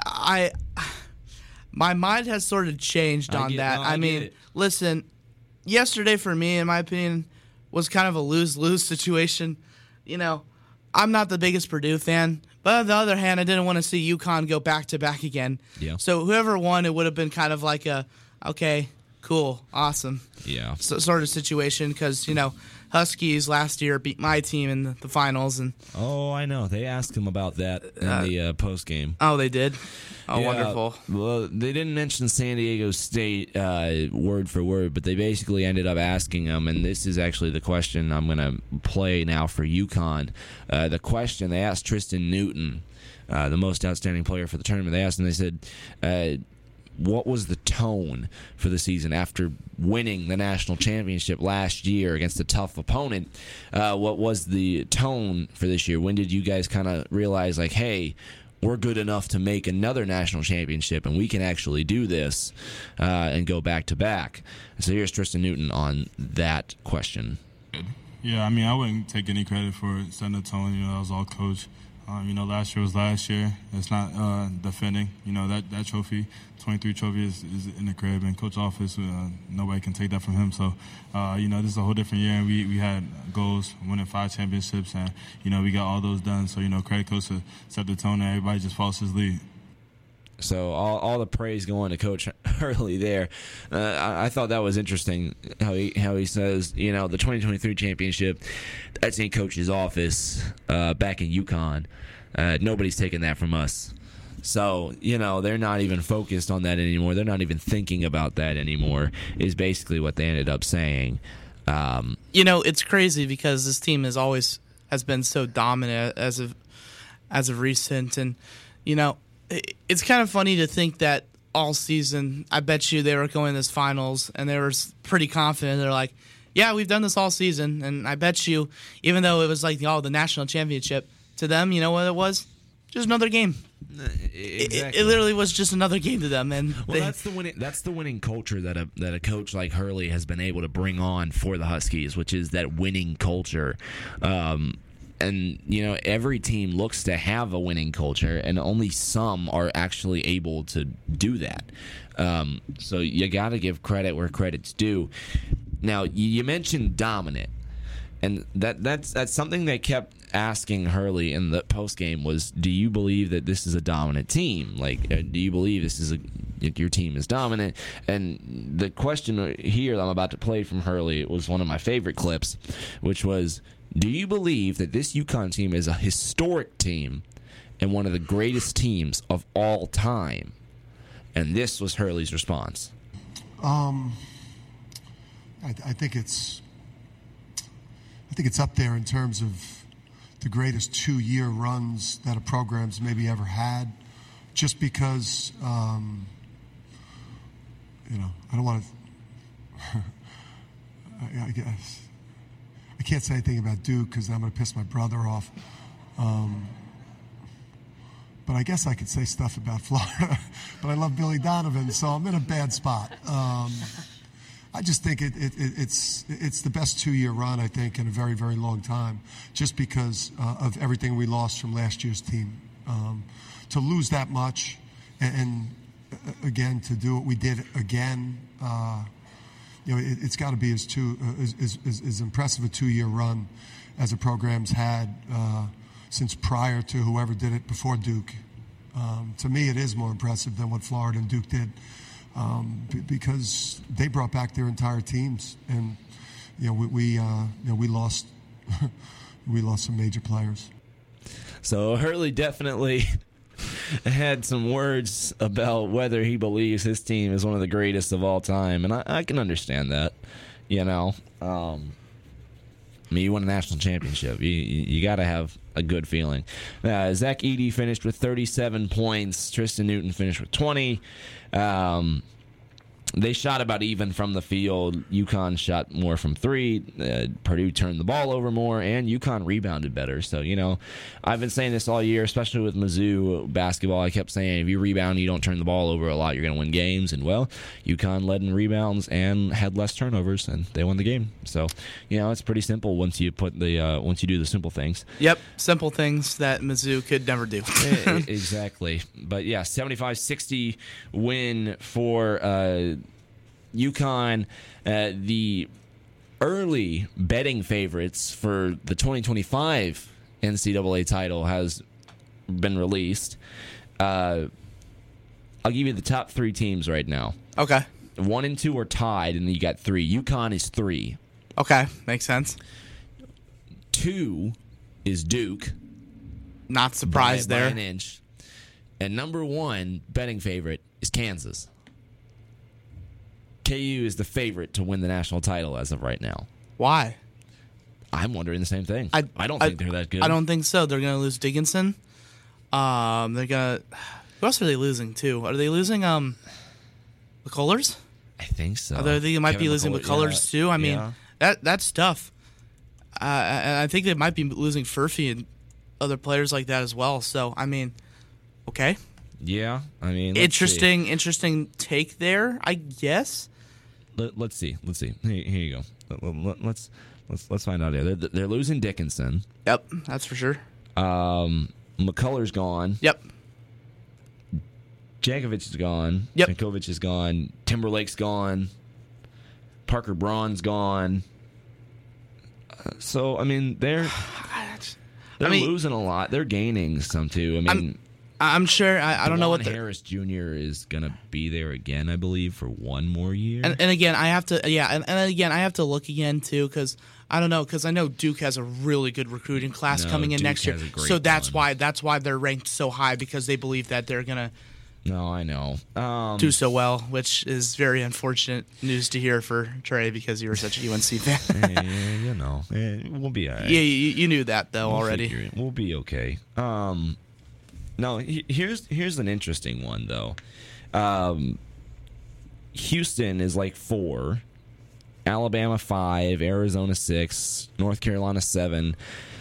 my mind has sort of changed on that. I mean, listen, yesterday for me, in my opinion, was kind of a lose-lose situation. I'm not the biggest Purdue fan, but on the other hand, I didn't want to see UConn go back-to-back again. Yeah. So whoever won, it would have been kind of like a, okay, cool, awesome, sort of situation because, Huskies last year beat my team in the finals. Oh, I know. They asked him about that in the post game. Oh, they did? Oh, yeah, wonderful. Well, they didn't mention San Diego State word for word, but they basically ended up asking him, and this is actually the question I'm going to play now for UConn. The question, they asked Tristan Newton, the most outstanding player for the tournament. They asked him, they said, what was the tone for the season after winning the national championship last year against a tough opponent? What was the tone for this year? When did you guys kind of realize, like, hey, we're good enough to make another national championship and we can actually do this and go back-to-back? So here's Tristan Newton on that question. Yeah, I mean, I wouldn't take any credit for setting the tone. I was all coach. Last year was last year. It's not defending. That trophy, 23 trophy is in the crib, and Coach Office, nobody can take that from him. So, this is a whole different year, and we had goals, winning 5 championships, and, we got all those done. So, credit Coach to set the tone, and everybody just follows his lead. So all the praise going to Coach Hurley there. I thought that was interesting how he says, the 2023 championship, that's in Coach's office back in UConn. Nobody's taking that from us. So, they're not even focused on that anymore. They're not even thinking about that anymore, is basically what they ended up saying. It's crazy because this team has been so dominant as of recent. And, it's kind of funny to think that all season, I bet you they were going to this finals and they were pretty confident. They're like, yeah, we've done this all season. And I bet you, even though it was like the national championship, to them, you know what it was? Just another game. Exactly. It literally was just another game to them, and that's the winning culture that a coach like Hurley has been able to bring on for the Huskies, which is that winning culture. And every team looks to have a winning culture, and only some are actually able to do that. So you got to give credit where credit's due. Now you mentioned dominant, and that's something they kept asking Hurley in the post game was, do you believe that this is a dominant team? Like, do you believe your team is dominant? And the question here that I'm about to play from Hurley was one of my favorite clips, which was, do you believe that this UConn team is a historic team and one of the greatest teams of all time? And this was Hurley's response. I think it's up there in terms of the greatest 2-year runs that a program's maybe ever had, just because, I don't want to, I guess, I can't say anything about Duke because I'm going to piss my brother off. But I guess I could say stuff about Florida, but I love Billy Donovan, so I'm in a bad spot. I just think it's the best 2-year run, I think, in a very, very long time, just because of everything we lost from last year's team. To lose that much and again, to do what we did again, it's got to be as impressive a 2-year run as a program's had since prior to whoever did it before Duke. To me, it is more impressive than what Florida and Duke did. Because they brought back their entire teams, and we lost we lost some major players. So Hurley definitely had some words about whether he believes his team is one of the greatest of all time, and I can understand that. You won a national championship. You got to have a good feeling. Zach Edey finished with 37 points. Tristan Newton finished with 20. They shot about even from the field. UConn shot more from 3. Purdue turned the ball over more, and UConn rebounded better. So, I've been saying this all year, especially with Mizzou basketball. I kept saying, if you rebound, you don't turn the ball over a lot, you're going to win games. And, well, UConn led in rebounds and had less turnovers, and they won the game. So, it's pretty simple once you do the simple things. Yep, simple things that Mizzou could never do. Exactly. But, yeah, 75-60 win for UConn. The early betting favorites for the 2025 NCAA title has been released. I'll give you the top 3 teams right now. Okay. 1 and 2 are tied, and then you got 3. UConn is 3. Okay, makes sense. 2 is Duke. Not surprised there. By an inch. And number 1 betting favorite is Kansas. KU is the favorite to win the national title as of right now. Why? I'm wondering the same thing. I don't think they're that good. I don't think so. They're going to lose Dickinson. They're going to... Who else are they losing, too? Are they losing McCullers? I think so. They might be losing McCullers, too. I mean, that's tough. And I think they might be losing Furphy and other players like that as well. So, I mean, okay. Yeah, I mean... Interesting take there, I guess. Let's see. Here you go. Let's find out here. They're losing Dickinson. Yep, that's for sure. McCullers gone. Yep. Jankovic is gone. Yep. Jankovic is gone. Timberlake's gone. Parker Braun's gone. So I mean they're losing a lot. They're gaining some too. I'm sure. I don't know what Harris Jr. is gonna be there again. I believe for one more year. And again, I have to. Yeah, and again, I have to look again too because I don't know because I know Duke has a really good recruiting class coming in Duke next year. So that's why they're ranked so high because they believe that they're gonna. No, I know. Do so well, which is very unfortunate news to hear for Trey because you were such a UNC fan. We'll be all right. Yeah, you knew that though already. We'll be okay. No, here's an interesting one though. Houston is like 4, Alabama 5, Arizona 6, North Carolina 7,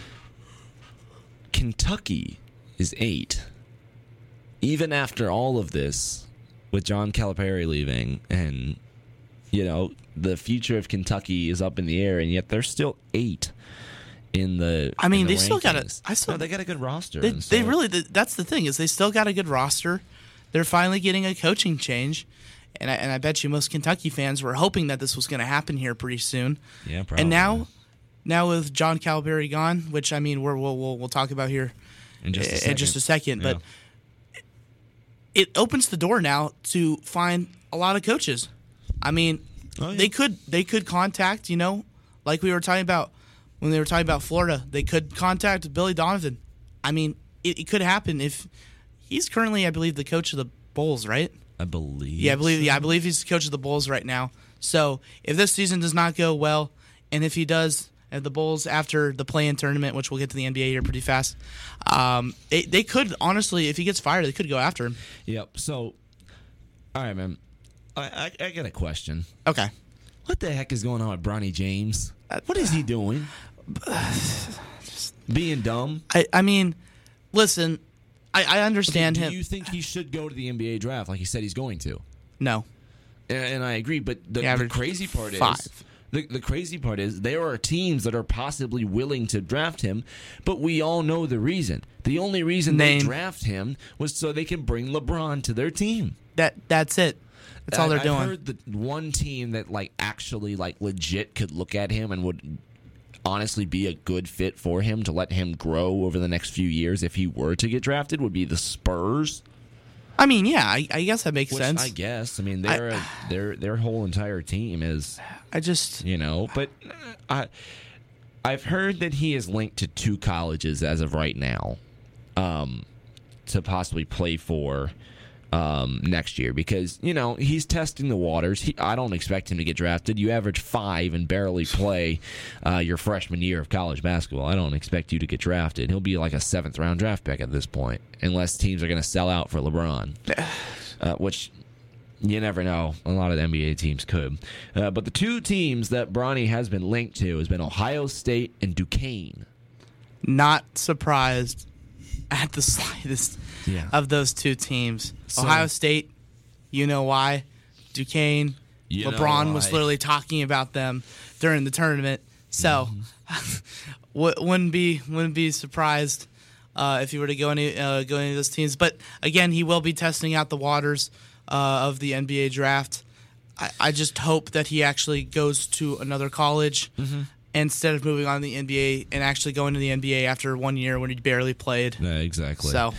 Kentucky is 8. Even after all of this, with John Calipari leaving, and the future of Kentucky is up in the air, and yet they're still 8 in the. I mean, they still got they got a good roster. They really. That's the thing is they still got a good roster. They're finally getting a coaching change, and I bet you most Kentucky fans were hoping that this was going to happen here pretty soon. Yeah, probably. And now with John Calipari gone, which I mean we'll talk about here in just a second, but. It opens the door now to find a lot of coaches. I mean, they could contact, like we were talking about when they were talking about Florida. They could contact Billy Donovan. I mean, it could happen if he's currently, I believe, the coach of the Bulls, right? I believe. Yeah, I believe he's the coach of the Bulls right now. So if this season does not go well, and if he does. The Bulls after the play-in tournament, which we'll get to the NBA here pretty fast. They could honestly, if he gets fired, they could go after him. Yep. So, all right, man. I got a question. Okay. What the heck is going on with Bronny James? What is he doing? Being dumb. I mean, listen. I understand him. Do you think he should go to the NBA draft like he said he's going to? No. And I agree, but the crazy part is. The crazy part is there are teams that are possibly willing to draft him, but we all know the reason. The only reason they draft him was so they can bring LeBron to their team. That's it. That's all they're doing. I've heard that one team that actually legit could look at him and would honestly be a good fit for him to let him grow over the next few years if he were to get drafted would be the Spurs. I mean, yeah, I guess that makes sense. I guess. I mean, their whole entire team is. I just. But I've heard that he is linked to 2 colleges as of right now, to possibly play for next year because he's testing the waters. I don't expect him to get drafted. You average 5 and barely play your freshman year of college basketball. I don't expect you to get drafted. He'll be like a 7th round draft pick at this point, unless teams are going to sell out for LeBron, which you never know. A lot of the NBA teams could, but the 2 teams that Bronny has been linked to has been Ohio State and Duquesne. Not surprised at the slightest. Yeah. Of those 2 teams. So, Ohio State, you know why. Duquesne, LeBron was literally talking about them during the tournament. So, wouldn't be surprised if he were to go any of those teams. But again, he will be testing out the waters of the NBA draft. I just hope that he actually goes to another college instead of moving on to the NBA and actually going to the NBA after 1 year when he barely played. Yeah, exactly. So,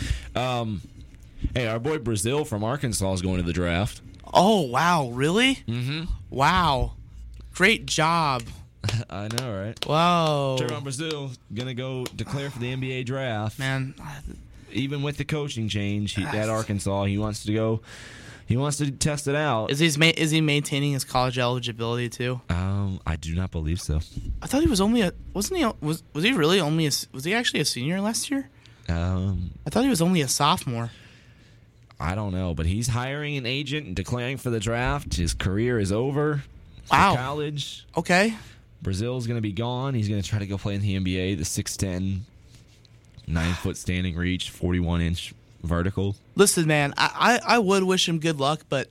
hey, our boy Brazil from Arkansas is going to the draft. Oh, wow. Really? Mm-hmm. Wow. Great job. I know, right? Whoa. Trevon Brazil going to go declare for the NBA draft. Man. Even with the coaching change at Arkansas, he wants to go. He wants to test it out. Is he maintaining his college eligibility too? I do not believe so. I thought he was only was he really only was he actually a senior last year? I thought he was only a sophomore. I don't know, but he's hiring an agent and declaring for the draft. His career is over. Wow. For college. Okay. Brazil's going to be gone. He's going to try to go play in the NBA, the 6'10", 9-foot standing reach, 41-inch vertical. Listen, man, I would wish him good luck, but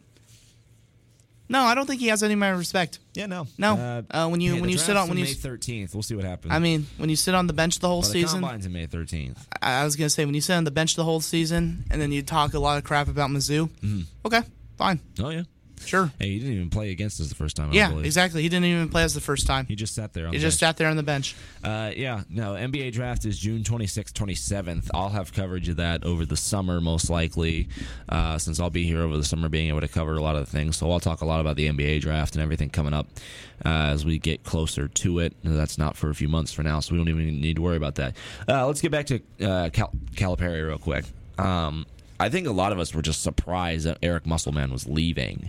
no, I don't think he has any of my respect. Yeah, no. When you sit on May 13th, we'll see what happens. I mean, when you sit on the bench the whole season. The combine's in May 13th. I was gonna say when you sit on the bench the whole season and then you talk a lot of crap about Mizzou. Mm-hmm. Okay, fine. Oh yeah. Sure. Hey, he didn't even play against us the first time. Yeah, exactly. He didn't even play us the first time. He just sat there. He just sat there on the bench. NBA draft is June 26th, 27th. I'll have coverage of that over the summer, most likely, since I'll be here over the summer, being able to cover a lot of the things. So I'll talk a lot about the NBA draft and everything coming up as we get closer to it. That's not for a few months for now, so we don't even need to worry about that. Let's get back to Calipari real quick. I think a lot of us were just surprised that Eric Musselman was leaving.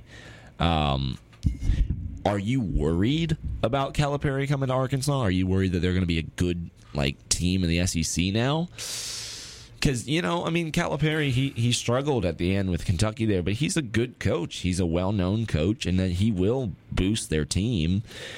Are you worried about Calipari coming to Arkansas? Are you worried that they're going to be a good team in the SEC now? Because, Calipari, he struggled at the end with Kentucky there, but he's a good coach. He's a well-known coach, and that he will boost their team.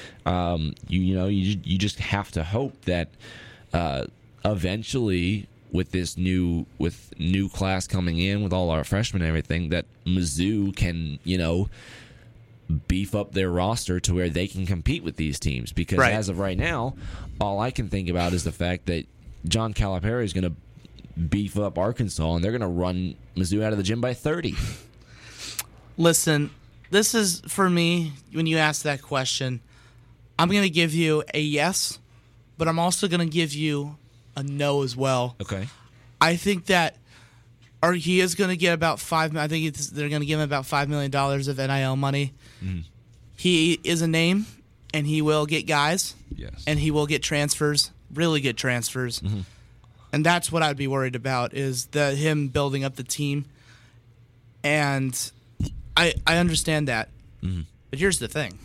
You just have to hope that eventually, with this new class coming in, with all our freshmen and everything, that Mizzou can, beef up their roster to where they can compete with these teams. Because as of right now, all I can think about is the fact that John Calipari is going to beef up Arkansas, and they're going to run Mizzou out of the gym by 30. Listen, this is, for me, when you ask that question, I'm going to give you a yes, but I'm also going to give you a no as well. Okay. I think that he is going to get about they're going to give him about $5 million of NIL money. Mm. He is a name, and he will get guys. Yes. And he will get transfers, really good transfers. Mm-hmm. And that's what I'd be worried about, is him building up the team. And I understand that. Mm-hmm. But here's the thing.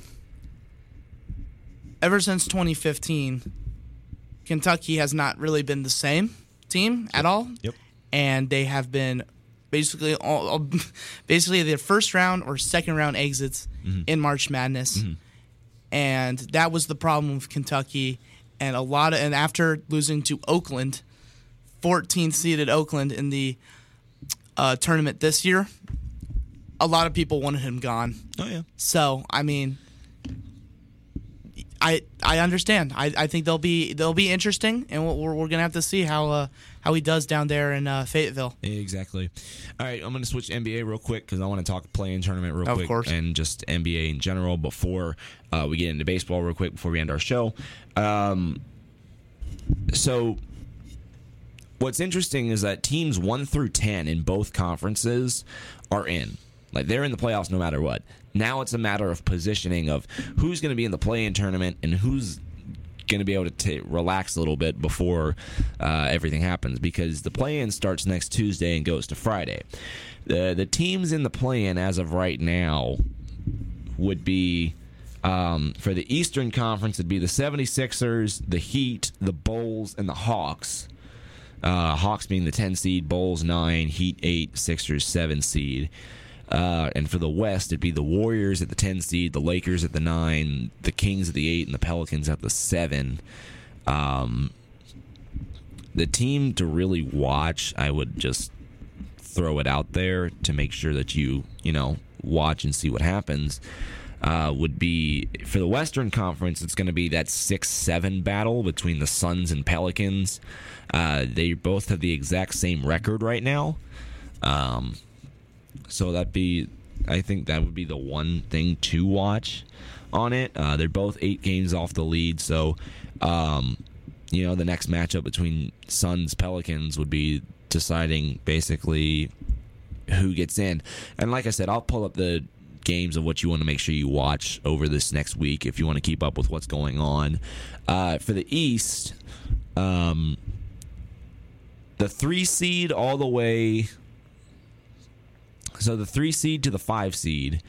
Ever since 2015, Kentucky has not really been the same team at all. Yep. And they have been basically their first round or second round exits in March Madness. Mm-hmm. And that was the problem with Kentucky. And after losing to Oakland, 14th seeded Oakland in the tournament this year, a lot of people wanted him gone. Oh yeah. So I understand. I think they'll be interesting, and we're gonna have to see how he does down there in Fayetteville. Exactly. All right, I'm gonna switch to NBA real quick because I want to talk play-in tournament real quick, course. And just NBA in general before we get into baseball real quick before we end our show. So what's interesting is that teams 1 through 10 in both conferences are in. They're in the playoffs no matter what. Now it's a matter of positioning of who's going to be in the play-in tournament and who's going to be able to relax a little bit before everything happens, because the play-in starts next Tuesday and goes to Friday. The teams in the play-in as of right now would be, for the Eastern Conference, it'd be the 76ers, the Heat, the Bulls, and the Hawks. Hawks being the 10 seed, Bulls 9, Heat 8, Sixers 7 seed. And for the West, it'd be the Warriors at the 10 seed, the Lakers at the 9, the Kings at the 8, and the Pelicans at the 7. The team to really watch, I would just throw it out there to make sure that you watch and see what happens, would be, for the Western Conference, it's going to be that 6-7 battle between the Suns and Pelicans. They both have the exact same record right now. So I think that would be the one thing to watch on it. They're both 8 games off the lead, so the next matchup between Suns-Pelicans would be deciding basically who gets in. And like I said, I'll pull up the games of what you want to make sure you watch over this next week if you want to keep up with what's going on. For the East, the 3 seed all the way... So the 3 seed to the 5 seed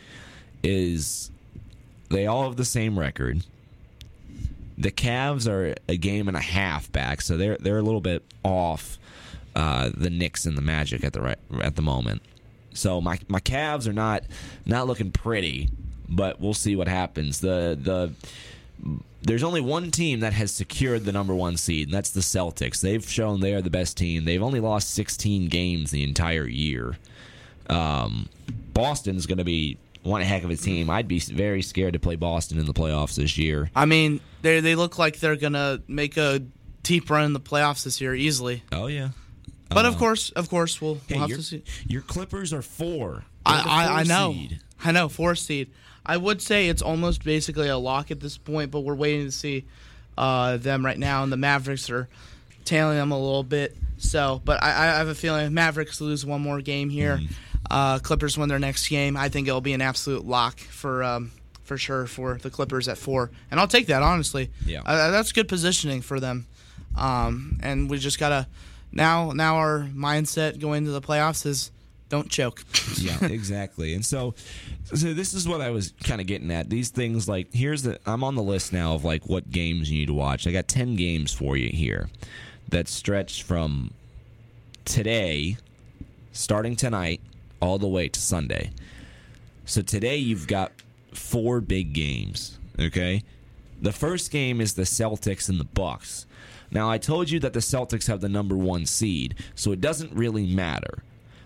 they all have the same record. The Cavs are a game and a half back, so they're a little bit off the Knicks and the Magic at the moment. So my Cavs are not looking pretty, but we'll see what happens. There's only one team that has secured the number 1 seed, and that's the Celtics. They've shown they are the best team. They've only lost 16 games the entire year. Boston's going to be one heck of a team. I'd be very scared to play Boston in the playoffs this year. I mean, they look like they're going to make a deep run in the playoffs this year easily. Oh, yeah. But of course, we'll have to see. Your Clippers are 4 I know. Seed. I know, 4 seed. I would say it's almost basically a lock at this point, but we're waiting to see them right now, and the Mavericks are tailing them a little bit. So, but I have a feeling if Mavericks lose one more game here, Clippers win their next game, I think it'll be an absolute lock for sure for the Clippers at 4. And I'll take that, honestly. Yeah. That's good positioning for them. And we just got to now our mindset going into the playoffs is don't choke. Yeah, exactly. And so this is what I was kind of getting at. These things, like, I'm on the list now of, like, what games you need to watch. I got 10 games for you here that stretch from today, starting tonight, all the way to Sunday. So today you've got 4 big games, okay? The first game is the Celtics and the Bucks. Now, I told you that the Celtics have the number 1 seed, so it doesn't really matter.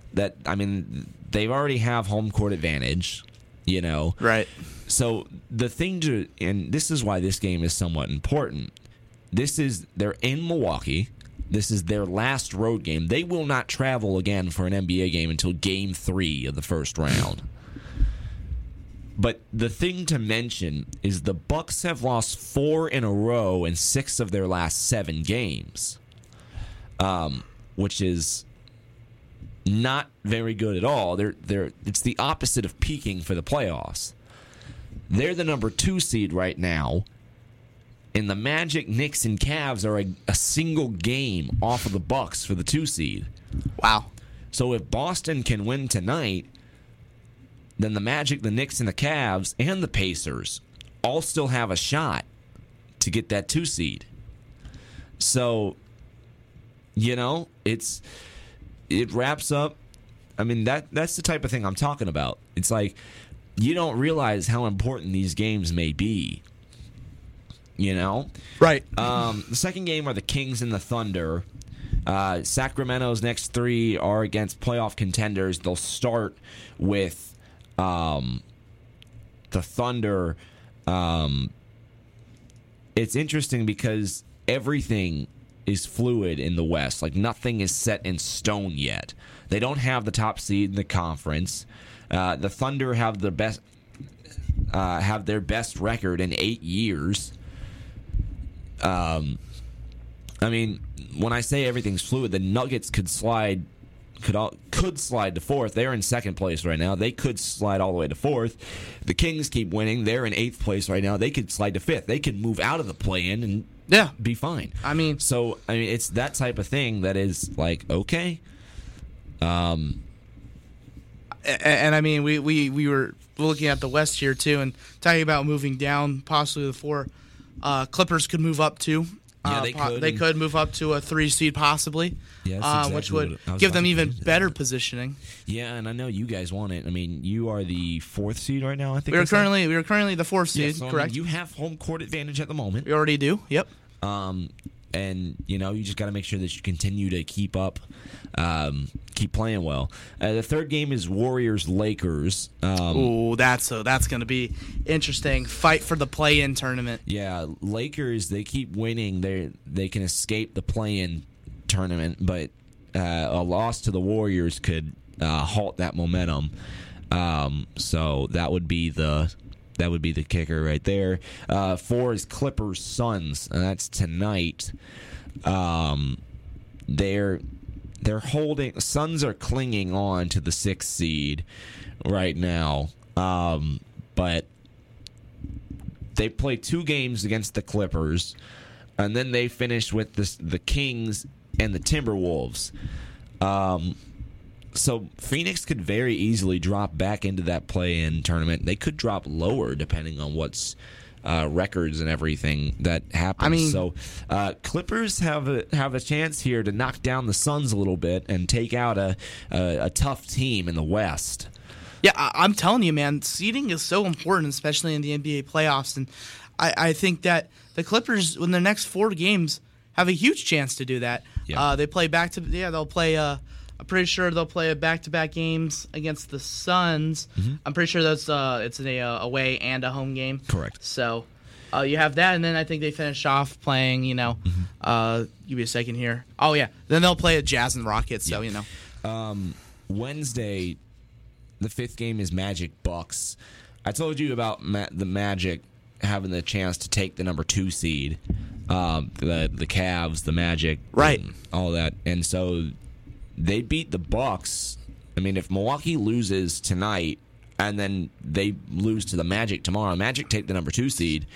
They already have home court advantage, you know. Right. So the thing and this is why this game is somewhat important. They're in Milwaukee. This is their last road game. They will not travel again for an NBA game until Game 3 of the first round. But the thing to mention is the Bucks have lost 4 in a row in 6 of their last 7 games, which is not very good at all. It's the opposite of peaking for the playoffs. They're the number 2 seed right now, and the Magic, Knicks, and Cavs are a single game off of the Bucks for the 2 seed. Wow. So if Boston can win tonight, then the Magic, the Knicks, and the Cavs, and the Pacers all still have a shot to get that 2 seed. So, you know, it wraps up. I mean, that's the type of thing I'm talking about. It's like you don't realize how important these games may be. You know? Right. The second game are the Kings and the Thunder. Sacramento's next 3 are against playoff contenders. They'll start with the Thunder. It's interesting because everything is fluid in the West. Like, nothing is set in stone yet. They don't have the top seed in the conference. The Thunder have their best record in 8 years. I mean, when I say everything's fluid, the Nuggets could slide to 4th. They're in 2nd place right now. They could slide all the way to 4th. The Kings keep winning. They're in 8th place right now. They could slide to 5th. They could move out of the play-in and be fine. I mean, it's that type of thing that is like, okay. And I mean, we were looking at the West here too, and talking about moving down, possibly the 4. Clippers could move up too. Yeah, they could. They could move up to a 3 seed possibly, exactly which would give them even better positioning. Yeah, and I know you guys want it. I mean, you are the 4th seed right now. I think we are currently the 4th seed. So, correct. I mean, you have home court advantage at the moment. We already do. Yep. And you know, you just got to make sure that you continue to keep keep playing well. The third game is Warriors-Lakers. That's going to be interesting. Fight for the play-in tournament. Yeah, Lakers, they keep winning. They can escape the play-in tournament, but a loss to the Warriors could halt that momentum. So that would be the kicker right there. 4 is Clippers-Suns, and that's tonight. They're holding. Suns are clinging on to the 6th seed right now, but they play 2 games against the Clippers, and then they finish with the Kings and the Timberwolves. So Phoenix could very easily drop back into that play-in tournament. They could drop lower depending on what's records and everything that happens. I mean, so Clippers have a chance here to knock down the Suns a little bit and take out a tough team in the West. Yeah, I'm telling you, man, seeding is so important, especially in the NBA playoffs. And I think that the Clippers, in their next 4 games, have a huge chance to do that. Yeah. They play they'll play. I'm pretty sure they'll play back-to-back games against the Suns. Mm-hmm. I'm pretty sure that's it's an away and a home game. Correct. So you have that, and then I think they finish off playing. Give me a second here. Oh yeah, then they'll play at Jazz and Rockets. So Wednesday, the 5th game is Magic Bucks. I told you about the Magic having the chance to take the number 2 seed, the Cavs, the Magic, right? All that, and so they beat the Bucks. I mean, if Milwaukee loses tonight and then they lose to the Magic tomorrow, Magic take the number 2 seed.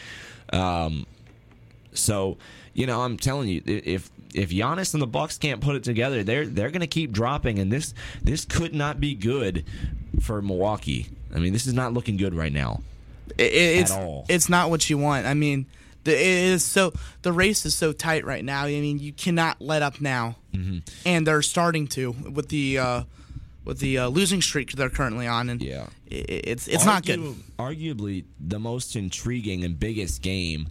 So, I'm telling you, if Giannis and the Bucks can't put it together, they're going to keep dropping, and this could not be good for Milwaukee. I mean, this is not looking good right now. At all. It's not what you want. I mean, the race is so tight right now. I mean, you cannot let up now, and they're starting to with the losing streak they're currently on, and it's not good. Arguably, the most intriguing and biggest game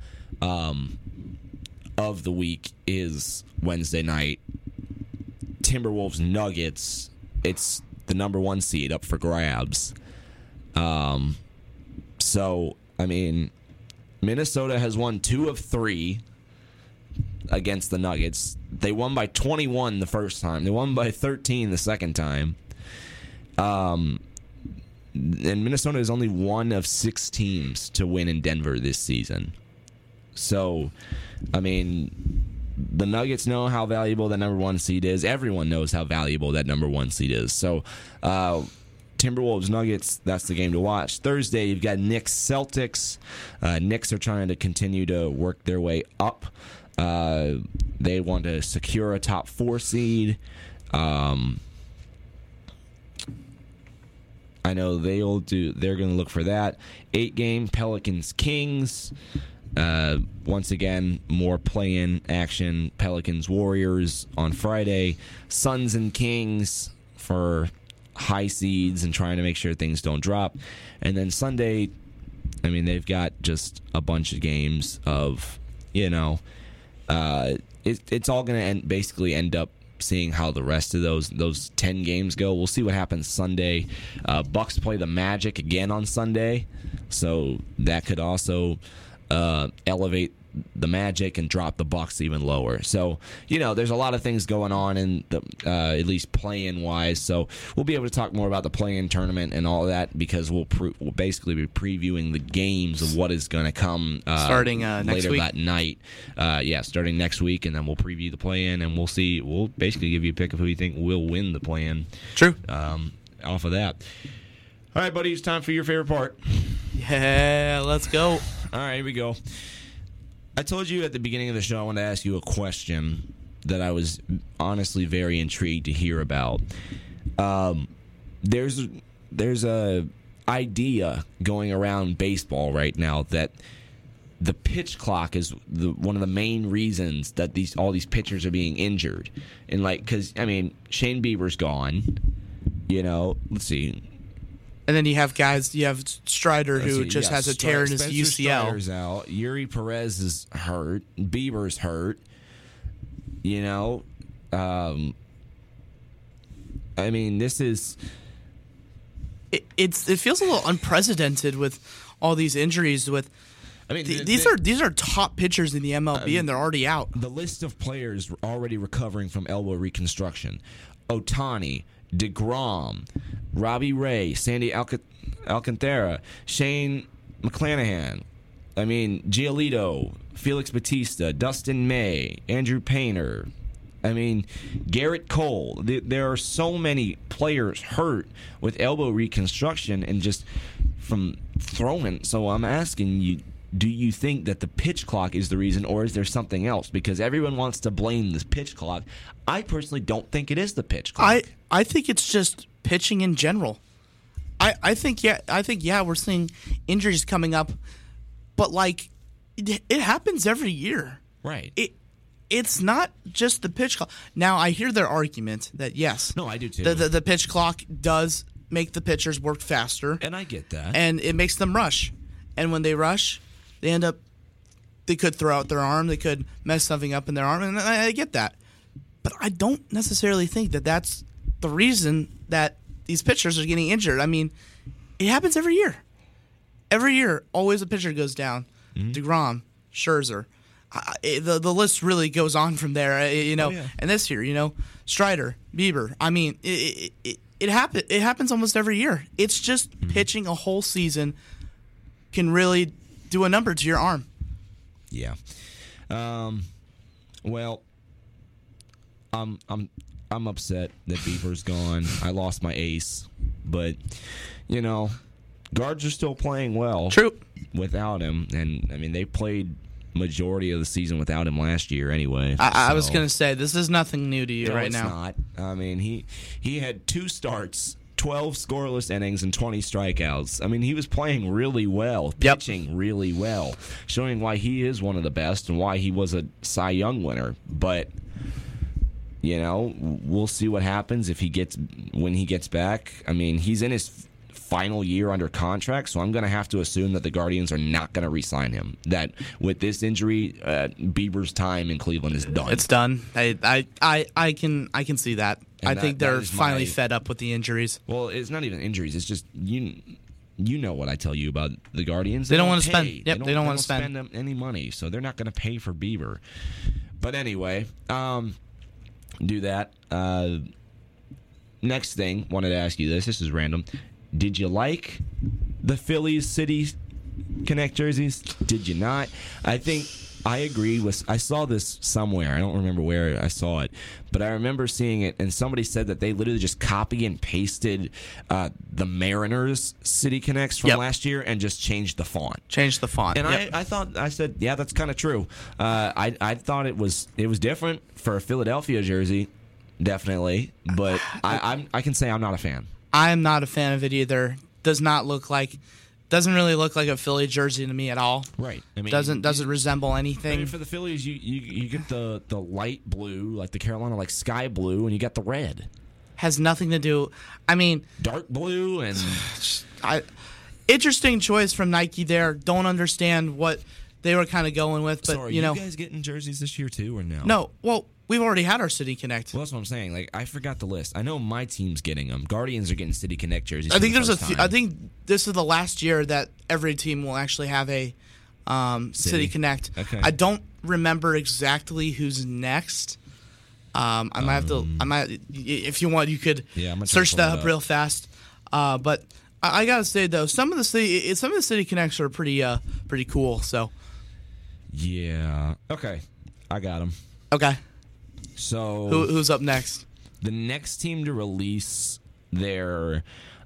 of the week is Wednesday night. Timberwolves Nuggets. It's the number 1 seed up for grabs. So, I mean, Minnesota has won 2 of 3 against the Nuggets. They won by 21 the first time. They won by 13 the second time. And Minnesota is only one of 6 teams to win in Denver this season. So, I mean, the Nuggets know how valuable that number 1 seed is. Everyone knows how valuable that number 1 seed is. So, Timberwolves Nuggets, that's the game to watch. Thursday, you've got Knicks Celtics. Knicks are trying to continue to work their way up. They want to secure a top 4 seed. I know they're going to look for that. 8-game Pelicans Kings. Once again, more play-in action. Pelicans Warriors on Friday. Suns and Kings for high seeds and trying to make sure things don't drop. And then Sunday, I mean, they've got just a bunch of games of, it's all going to basically end up seeing how the rest of those 10 games go. We'll see what happens Sunday. Bucks play the Magic again on Sunday, so that could also elevate the Magic and drop the Bucks even lower. So, there's a lot of things going on in the at least play-in wise. So we'll be able to talk more about the play-in tournament and all of that because we'll basically be previewing the games of what is going to come starting next later week. That night. Starting next week, and then we'll preview the play-in and we'll see. We'll basically give you a pick of who you think will win the play-in. True. Off of that. All right, buddy. It's time for your favorite part. Yeah, let's go. All right, here we go. I told you at the beginning of the show I wanted to ask you a question that I was honestly very intrigued to hear about. There's a idea going around baseball right now that the pitch clock is one of the main reasons that all these pitchers are being injured. And because Shane Bieber's gone. Let's see. And then you have Strider who just has a tear in his Spencer UCL. Strider's out. Yuri Perez is hurt. Bieber's hurt. This is. It feels a little unprecedented with all these injuries. These are top pitchers in the MLB, and they're already out. The list of players already recovering from elbow reconstruction: Ohtani, DeGrom, Robbie Ray, Sandy Alcantara, Shane McClanahan, Giolito, Felix Bautista, Dustin May, Andrew Painter, Garrett Cole. There are so many players hurt with elbow reconstruction and just from throwing. So I'm asking you, do you think that the pitch clock is the reason, or is there something else? Because everyone wants to blame this pitch clock. I personally don't think it is the pitch clock. I think it's just pitching in general. I think we're seeing injuries coming up, but it happens every year. Right. It's not just the pitch clock. Now I hear their argument that yes, no, I do too. The pitch clock does make the pitchers work faster, and I get that, and it makes them rush, and when they rush, they could throw out their arm, they could mess something up in their arm, and I get that, but I don't necessarily think that that's the reason that these pitchers are getting injured. It happens every year. Every year, always a pitcher goes down. Mm-hmm. DeGrom, Scherzer. The list really goes on from there, And this year, Strider, Bieber. it happens almost every year. It's just pitching a whole season can really do a number to your arm. Yeah. Well, I'm upset that Bieber's gone. I lost my ace, but guards are still playing well. True. Without him, and I mean they played majority of the season without him last year anyway. I was going to say this is nothing new to you right now. It's not. I mean he had 2 starts, 12 scoreless innings, and 20 strikeouts. I mean he was playing really well, pitching really well, showing why he is one of the best and why he was a Cy Young winner. But we'll see what happens when he gets back. I mean he's in his final year under contract, so I'm going to have to assume that the Guardians are not going to re-sign him. That with this injury, Bieber's time in Cleveland is done. It's done. I can see that. And I think they're finally fed up with the injuries. Well, it's not even injuries. It's just you know what I tell you about the Guardians. They don't want to spend. Yep, they don't want to spend any money, so they're not going to pay for Bieber. But anyway, do that. Next thing, wanted to ask you this. This is random. Did you like the Phillies City Connect jerseys? Did you not? I think I agree with. I saw this somewhere. I don't remember where I saw it, but I remember seeing it, and somebody said that they literally just copy and pasted the Mariners City Connects from last year and just changed the font. And I said, yeah, that's kind of true. I thought it was different for a Philadelphia jersey, definitely, but I can say I'm not a fan. I'm not a fan of it either. Doesn't really look like a Philly jersey to me at all. Right. I mean, doesn't resemble anything. I mean, for the Phillies, you get the light blue, like the Carolina, sky blue, and you got the red. Has nothing to do. I mean, dark blue and interesting choice from Nike there. Don't understand what they were kind of going with, but so are you guys getting jerseys this year too, or no? No. Well, we've already had our City Connect. Well, that's what I'm saying. I forgot the list. I know my team's getting them. Guardians are getting City Connect jerseys. I think I think this is the last year that every team will actually have a City Connect. Okay. I don't remember exactly who's next. I might. If you want, you could search that up real fast. But I gotta say though, some of the City Connects are pretty cool. So. Yeah. Okay. I got them. Okay. So who's up next? The next team to release their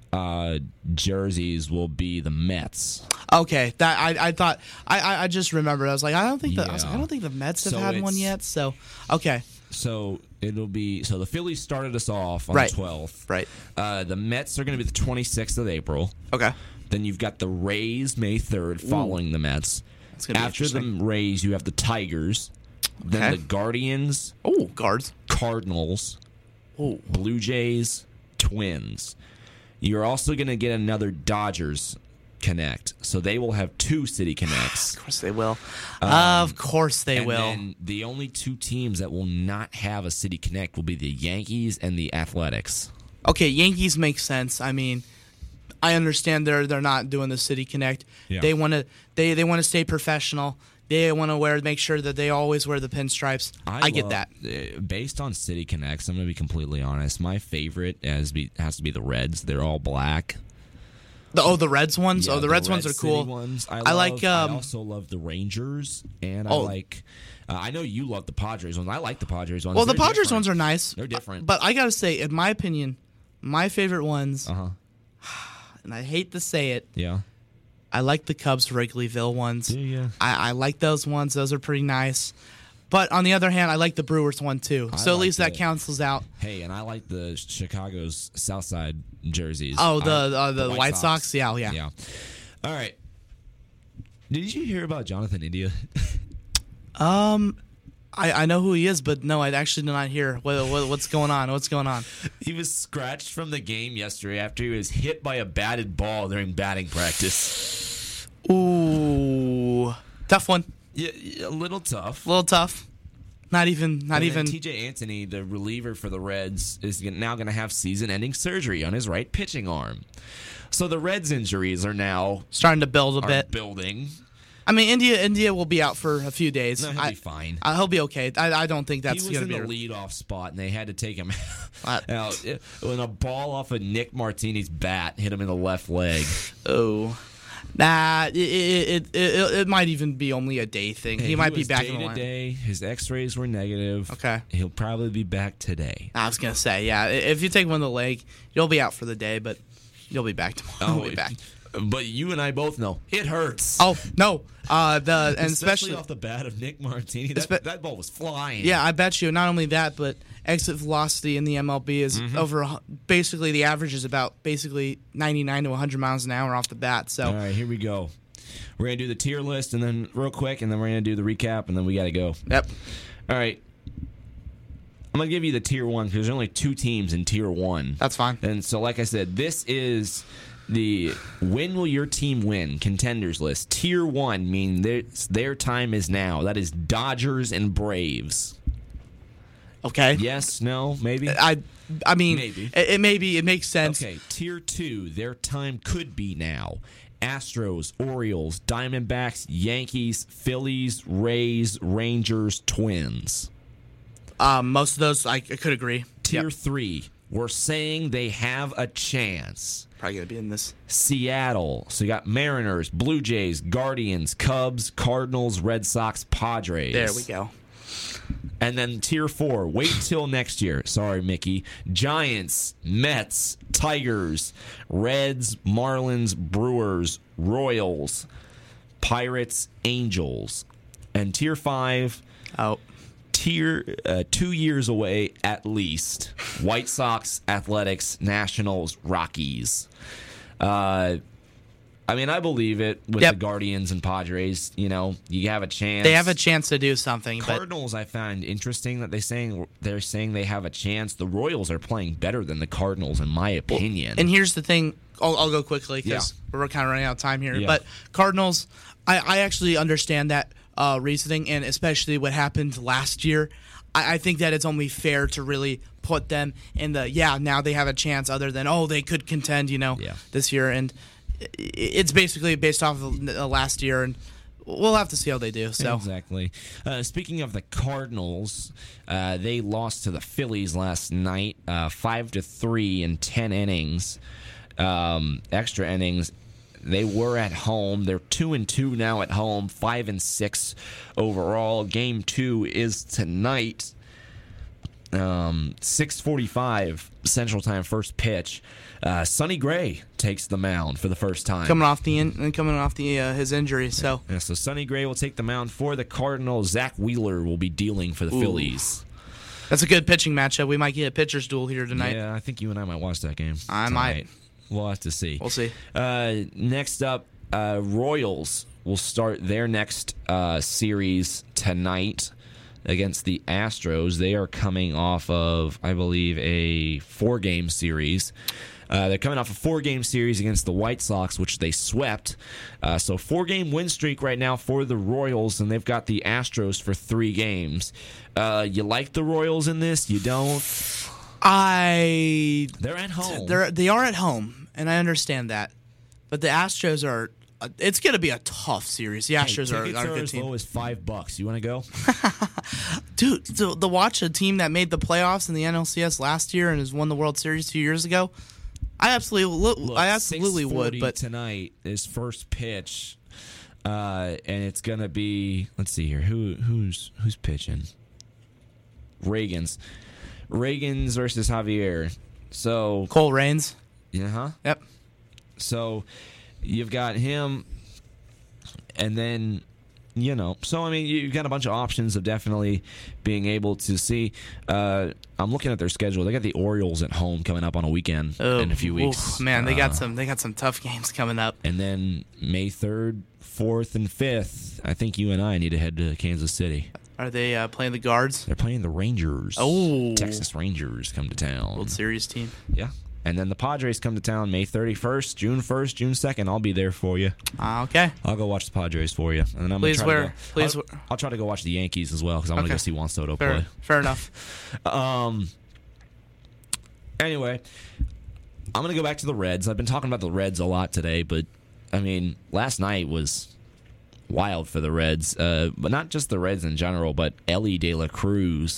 jerseys will be the Mets. Okay, that I thought I just remembered. I was like, I don't think the Mets have had one yet. So okay. So it'll be the Phillies started us off on the 12th. Right. The Mets are going to be the 26th of April. Okay. Then you've got the Rays May 3rd following the Mets. After the Rays, you have the Tigers. Then the Guardians. Oh, Guards. Cardinals. Oh. Blue Jays. Twins. You're also going to get another Dodgers Connect. So they will have 2 City Connects. Of course they will. Of course they will. And the only 2 teams that will not have a City Connect will be the Yankees and the Athletics. Okay, Yankees make sense. I mean, I understand they're not doing the City Connect. Yeah. They want to stay professional. They want to make sure that they always wear the pinstripes. I get that. Based on City Connects, I'm going to be completely honest. My favorite has to be the Reds. They're all black. The Reds ones? Yeah, the Reds ones are cool. Ones. I also love the Rangers, and I know you love the Padres ones. I like the Padres ones. Well, the Padres ones are nice. They're different. But I got to say, in my opinion, my favorite ones, and I hate to say it, I like the Cubs Wrigleyville ones. Yeah. I like those ones. Those are pretty nice. But on the other hand, I like the Brewers one too. So at least that cancels out. Hey, and I like the Chicago's Southside jerseys. Oh, the White Sox? Yeah. All right. Did you hear about Jonathan India? I know who he is, but no, I actually did not hear. What's going on? What's going on? He was scratched from the game yesterday after he was hit by a batted ball during batting practice. Ooh, tough one. Yeah, a little tough. Not even. TJ Anthony, the reliever for the Reds, is now going to have season-ending surgery on his right pitching arm. So the Reds' injuries are now starting to build a bit. Building. I mean, India will be out for a few days. No, he'll be fine. He'll be okay. I don't think that's going to be. He was in the leadoff spot, and they had to take him out. When a ball off of Nick Martini's bat hit him in the left leg. Oh. Nah, it might even be only a day thing. He might be back in the line. Day. His X-rays were negative. Okay. He'll probably be back today. I was going to say, yeah, if you take one of the leg, you'll be out for the day, but you'll be back tomorrow. You'll be back. But you and I both know it hurts. Oh no, and especially off the bat of Nick Martini, that ball was flying. Yeah, I bet you. Not only that, but exit velocity in the MLB is over. Basically, the average is about 99 to 100 miles an hour off the bat. So, all right, here we go. We're gonna do the tier list, and then real quick, and then we're gonna do the recap, and then we gotta go. Yep. All right. I'm gonna give you the tier 1 because there's only 2 teams in tier 1. That's fine. And so, like I said, this is the when will your team win contenders list. Tier 1 means their time is now. That is Dodgers and Braves. Okay. Yes, no, maybe? I mean, maybe. It makes sense. Okay, tier 2, their time could be now. Astros, Orioles, Diamondbacks, Yankees, Phillies, Rays, Rangers, Twins. Most of those I could agree. Tier 3, we're saying they have a chance. Probably going to be in this. Seattle. So you got Mariners, Blue Jays, Guardians, Cubs, Cardinals, Red Sox, Padres. There we go. And then tier 4, wait till next year. Sorry, Mickey. Giants, Mets, Tigers, Reds, Marlins, Brewers, Royals, Pirates, Angels. And tier 5, tier 2 years away at least. White Sox, Athletics, Nationals, Rockies. I mean, I believe it with the Guardians and Padres. You know, you have a chance. They have a chance to do something. Cardinals, I find interesting that they're saying they have a chance. The Royals are playing better than the Cardinals, in my opinion. And here's the thing. I'll go quickly because we're kind of running out of time here. Yeah. But Cardinals, I actually understand that reasoning, and especially what happened last year. I think that it's only fair to really put them in now they have a chance other than, they could contend, this year. And it's basically based off of last year, and we'll have to see how they do. So exactly. Speaking of the Cardinals, they lost to the Phillies last night, 5-3 in 10 innings, extra innings. They were at home. They're 2-2 now at home, 5-6 overall. Game 2 is tonight. 6:45 Central Time, first pitch. Sonny Gray takes the mound for the first time, coming off his injury. So Sonny Gray will take the mound for the Cardinals. Zach Wheeler will be dealing for the Phillies. That's a good pitching matchup. We might get a pitcher's duel here tonight. Yeah, I think you and I might watch that game. I might. We'll have to see. We'll see. Next up, Royals will start their next series tonight against the Astros. They are coming off of, I believe, a 4-game series. They're coming off a 4-game series against the White Sox, which they swept. So 4-game win streak right now for the Royals, and they've got the Astros for 3 games. You like the Royals in this? You don't? They're at home. They are at home, and I understand that. But the Astros are. It's going to be a tough series. The Astros are a good team. As low as $5. You want to go? Dude, to watch a team that made the playoffs in the NLCS last year and has won the World Series 2 years ago, I absolutely would. But tonight is first pitch, and it's going to be. Let's see here. Who's pitching? Reagans versus Javier. So Cole Raines. Yeah. Yep. So you've got him, and then, so, I mean, you've got a bunch of options of definitely being able to see. I'm looking at their schedule. They got the Orioles at home coming up on a weekend in a few weeks. Man, they got some tough games coming up. And then May 3rd, 4th, and 5th, I think you and I need to head to Kansas City. Are they playing the Guards? They're playing the Rangers. Oh. Texas Rangers come to town. World Series team. Yeah. And then the Padres come to town May 31st, June 1st, June 2nd. I'll be there for you. Okay. I'll go watch the Padres for you. And then I'm I'll try to go watch the Yankees as well because I want to go see Juan Soto play. Fair enough. Anyway, I'm going to go back to the Reds. I've been talking about the Reds a lot today, but, I mean, last night was wild for the Reds, but not just the Reds in general, but Elly De La Cruz.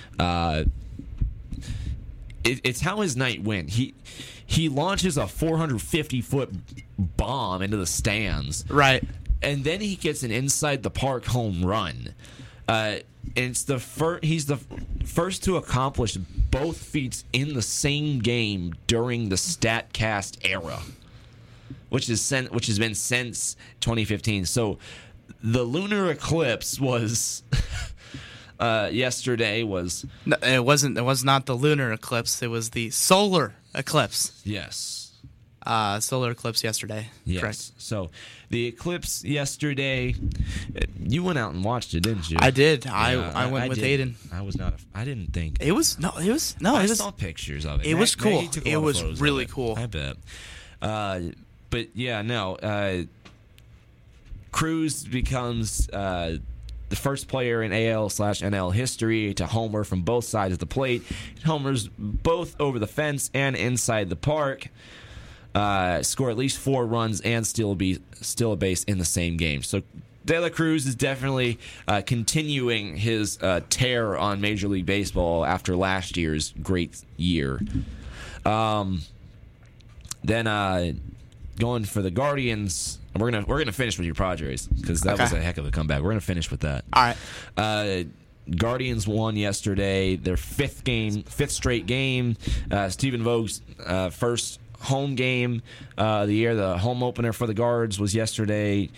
It's how his night went. He launches a 450-foot bomb into the stands. Right. And then he gets an inside the park home run. And it's he's the first to accomplish both feats in the same game during the StatCast era, which has been since 2015. So the lunar eclipse was yesterday was. No, it wasn't. It was not the lunar eclipse. It was the solar eclipse. Yes. Solar eclipse yesterday. Yes. Correct. So the eclipse yesterday, you went out and watched it, didn't you? I did. Yeah, I went with did. Aiden. I was not. I didn't think It was no. It was no. I It was. saw pictures of it. It was cool. He took a It lot of was photos of really it. cool. I bet. But yeah, no. Cruz becomes the first player in AL/NL history to homer from both sides of the plate. Homers both over the fence and inside the park. Score at least 4 runs and steal a base in the same game. So De La Cruz is definitely continuing his tear on Major League Baseball after last year's great year. Then going for the Guardians, we're gonna finish with your Padres because that was a heck of a comeback. We're gonna finish with that. All right. Guardians won yesterday, their fifth straight game. Stephen Vogel's first home game of the year. The home opener for the Guards was yesterday,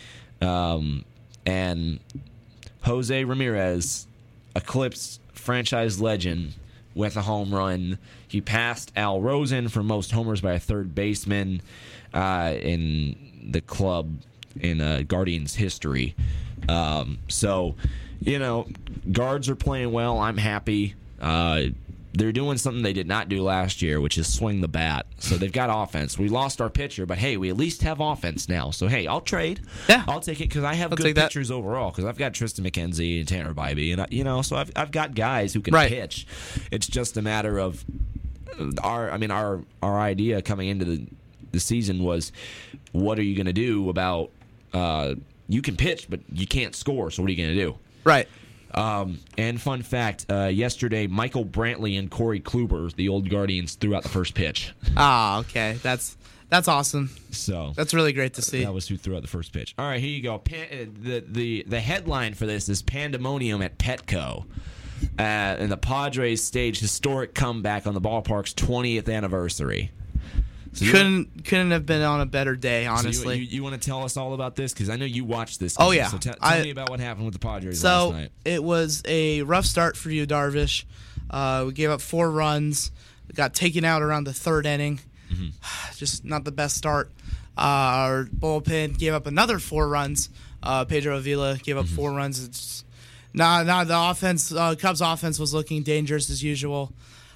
and Jose Ramirez eclipsed franchise legend with a home run. He passed Al Rosen for most homers by a third baseman in the club in Guardians history. So, Guards are playing well. I'm happy. They're doing something they did not do last year, which is swing the bat. So they've got offense. We lost our pitcher, but hey, we at least have offense now. So hey, I'll trade. Yeah, I'll take it because I have good pitchers overall. Because I've got Tristan McKenzie and Tanner Bybee, and so I've got guys who can pitch. It's just a matter of our idea coming into the season was, what are you going to do about you can pitch, but you can't score. So what are you going to do? Right. And fun fact, yesterday, Michael Brantley and Corey Kluber, the old Guardians, threw out the first pitch. Ah, okay. That's awesome. So that's really great to see. That was who threw out the first pitch. All right, here you go. The headline for this is Pandemonium at Petco. And the Padres stage historic comeback on the ballpark's 20th anniversary. So couldn't have been on a better day, honestly. So you want to tell us all about this? Because I know you watched this game. Oh, yeah. So tell me about what happened with the Padres last night. So it was a rough start for you, Darvish. We gave up 4 runs. We got taken out around the 3rd inning. Mm-hmm. Just not the best start. Our bullpen gave up another 4 runs. Pedro Avila gave up 4 runs. It's the offense. Cubs offense was looking dangerous as usual.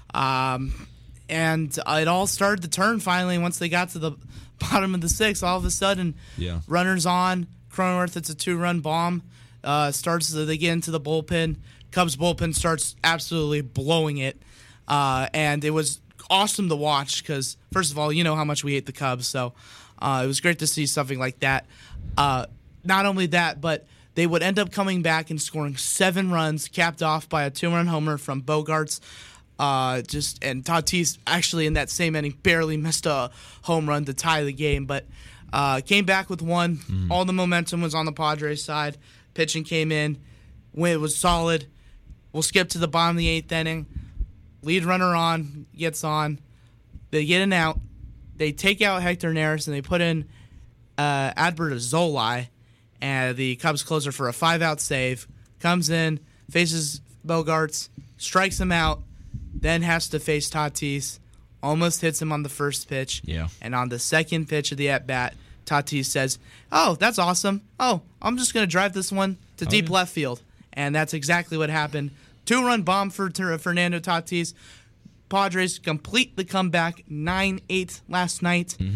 And it all started to turn finally once they got to the bottom of the 6th. All of a sudden, runners on. Cronenworth, it's a 2-run bomb. They get into the bullpen. Cubs bullpen starts absolutely blowing it. And it was awesome to watch because, first of all, you know how much we hate the Cubs. So it was great to see something like that. Not only that, but they would end up coming back and scoring 7 runs, capped off by a 2-run homer from Bogaerts. And Tatis actually in that same inning barely missed a home run to tie the game, but came back with 1. Mm-hmm. All the momentum was on the Padres side. Pitching came in. When it was solid. We'll skip to the bottom of the 8th inning. Lead runner on, gets on. They get an out. They take out Hector Neris and they put in Adbert Zolai, and the Cubs closer for a 5-out save. Comes in, faces Bogaerts, strikes him out. Then has to face Tatis, almost hits him on the first pitch. Yeah. And on the second pitch of the at-bat, Tatis says, "Oh, that's awesome. Oh, I'm just going to drive this one to deep left field." And that's exactly what happened. 2-run bomb for Fernando Tatis. Padres complete the comeback 9-8 last night. Mm-hmm.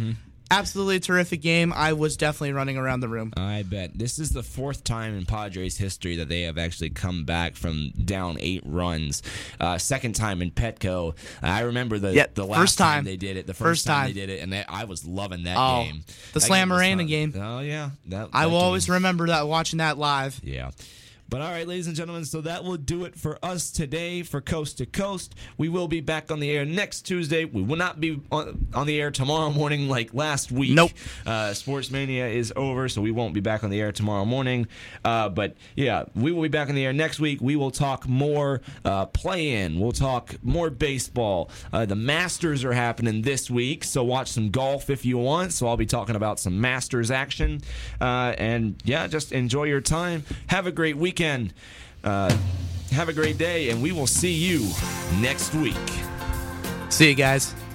Absolutely terrific game. I was definitely running around the room. I bet. This is the fourth time in Padres history that they have actually come back from down 8 runs. Second time in Petco. I remember the last time they did it. The first time they did it, and I was loving that game. The Slam Arena game. Oh, yeah. I will always remember that, watching that live. Yeah. But all right, ladies and gentlemen, so that will do it for us today for Coast to Coast. We will be back on the air next Tuesday. We will not be on the air tomorrow morning like last week. Nope. Sports Mania is over, so we won't be back on the air tomorrow morning. But, yeah, we will be back on the air next week. We will talk more play-in. We'll talk more baseball. The Masters are happening this week, so watch some golf if you want. So I'll be talking about some Masters action. And, yeah, just enjoy your time. Have a great weekend. Have a great day, and we will see you next week. See you guys.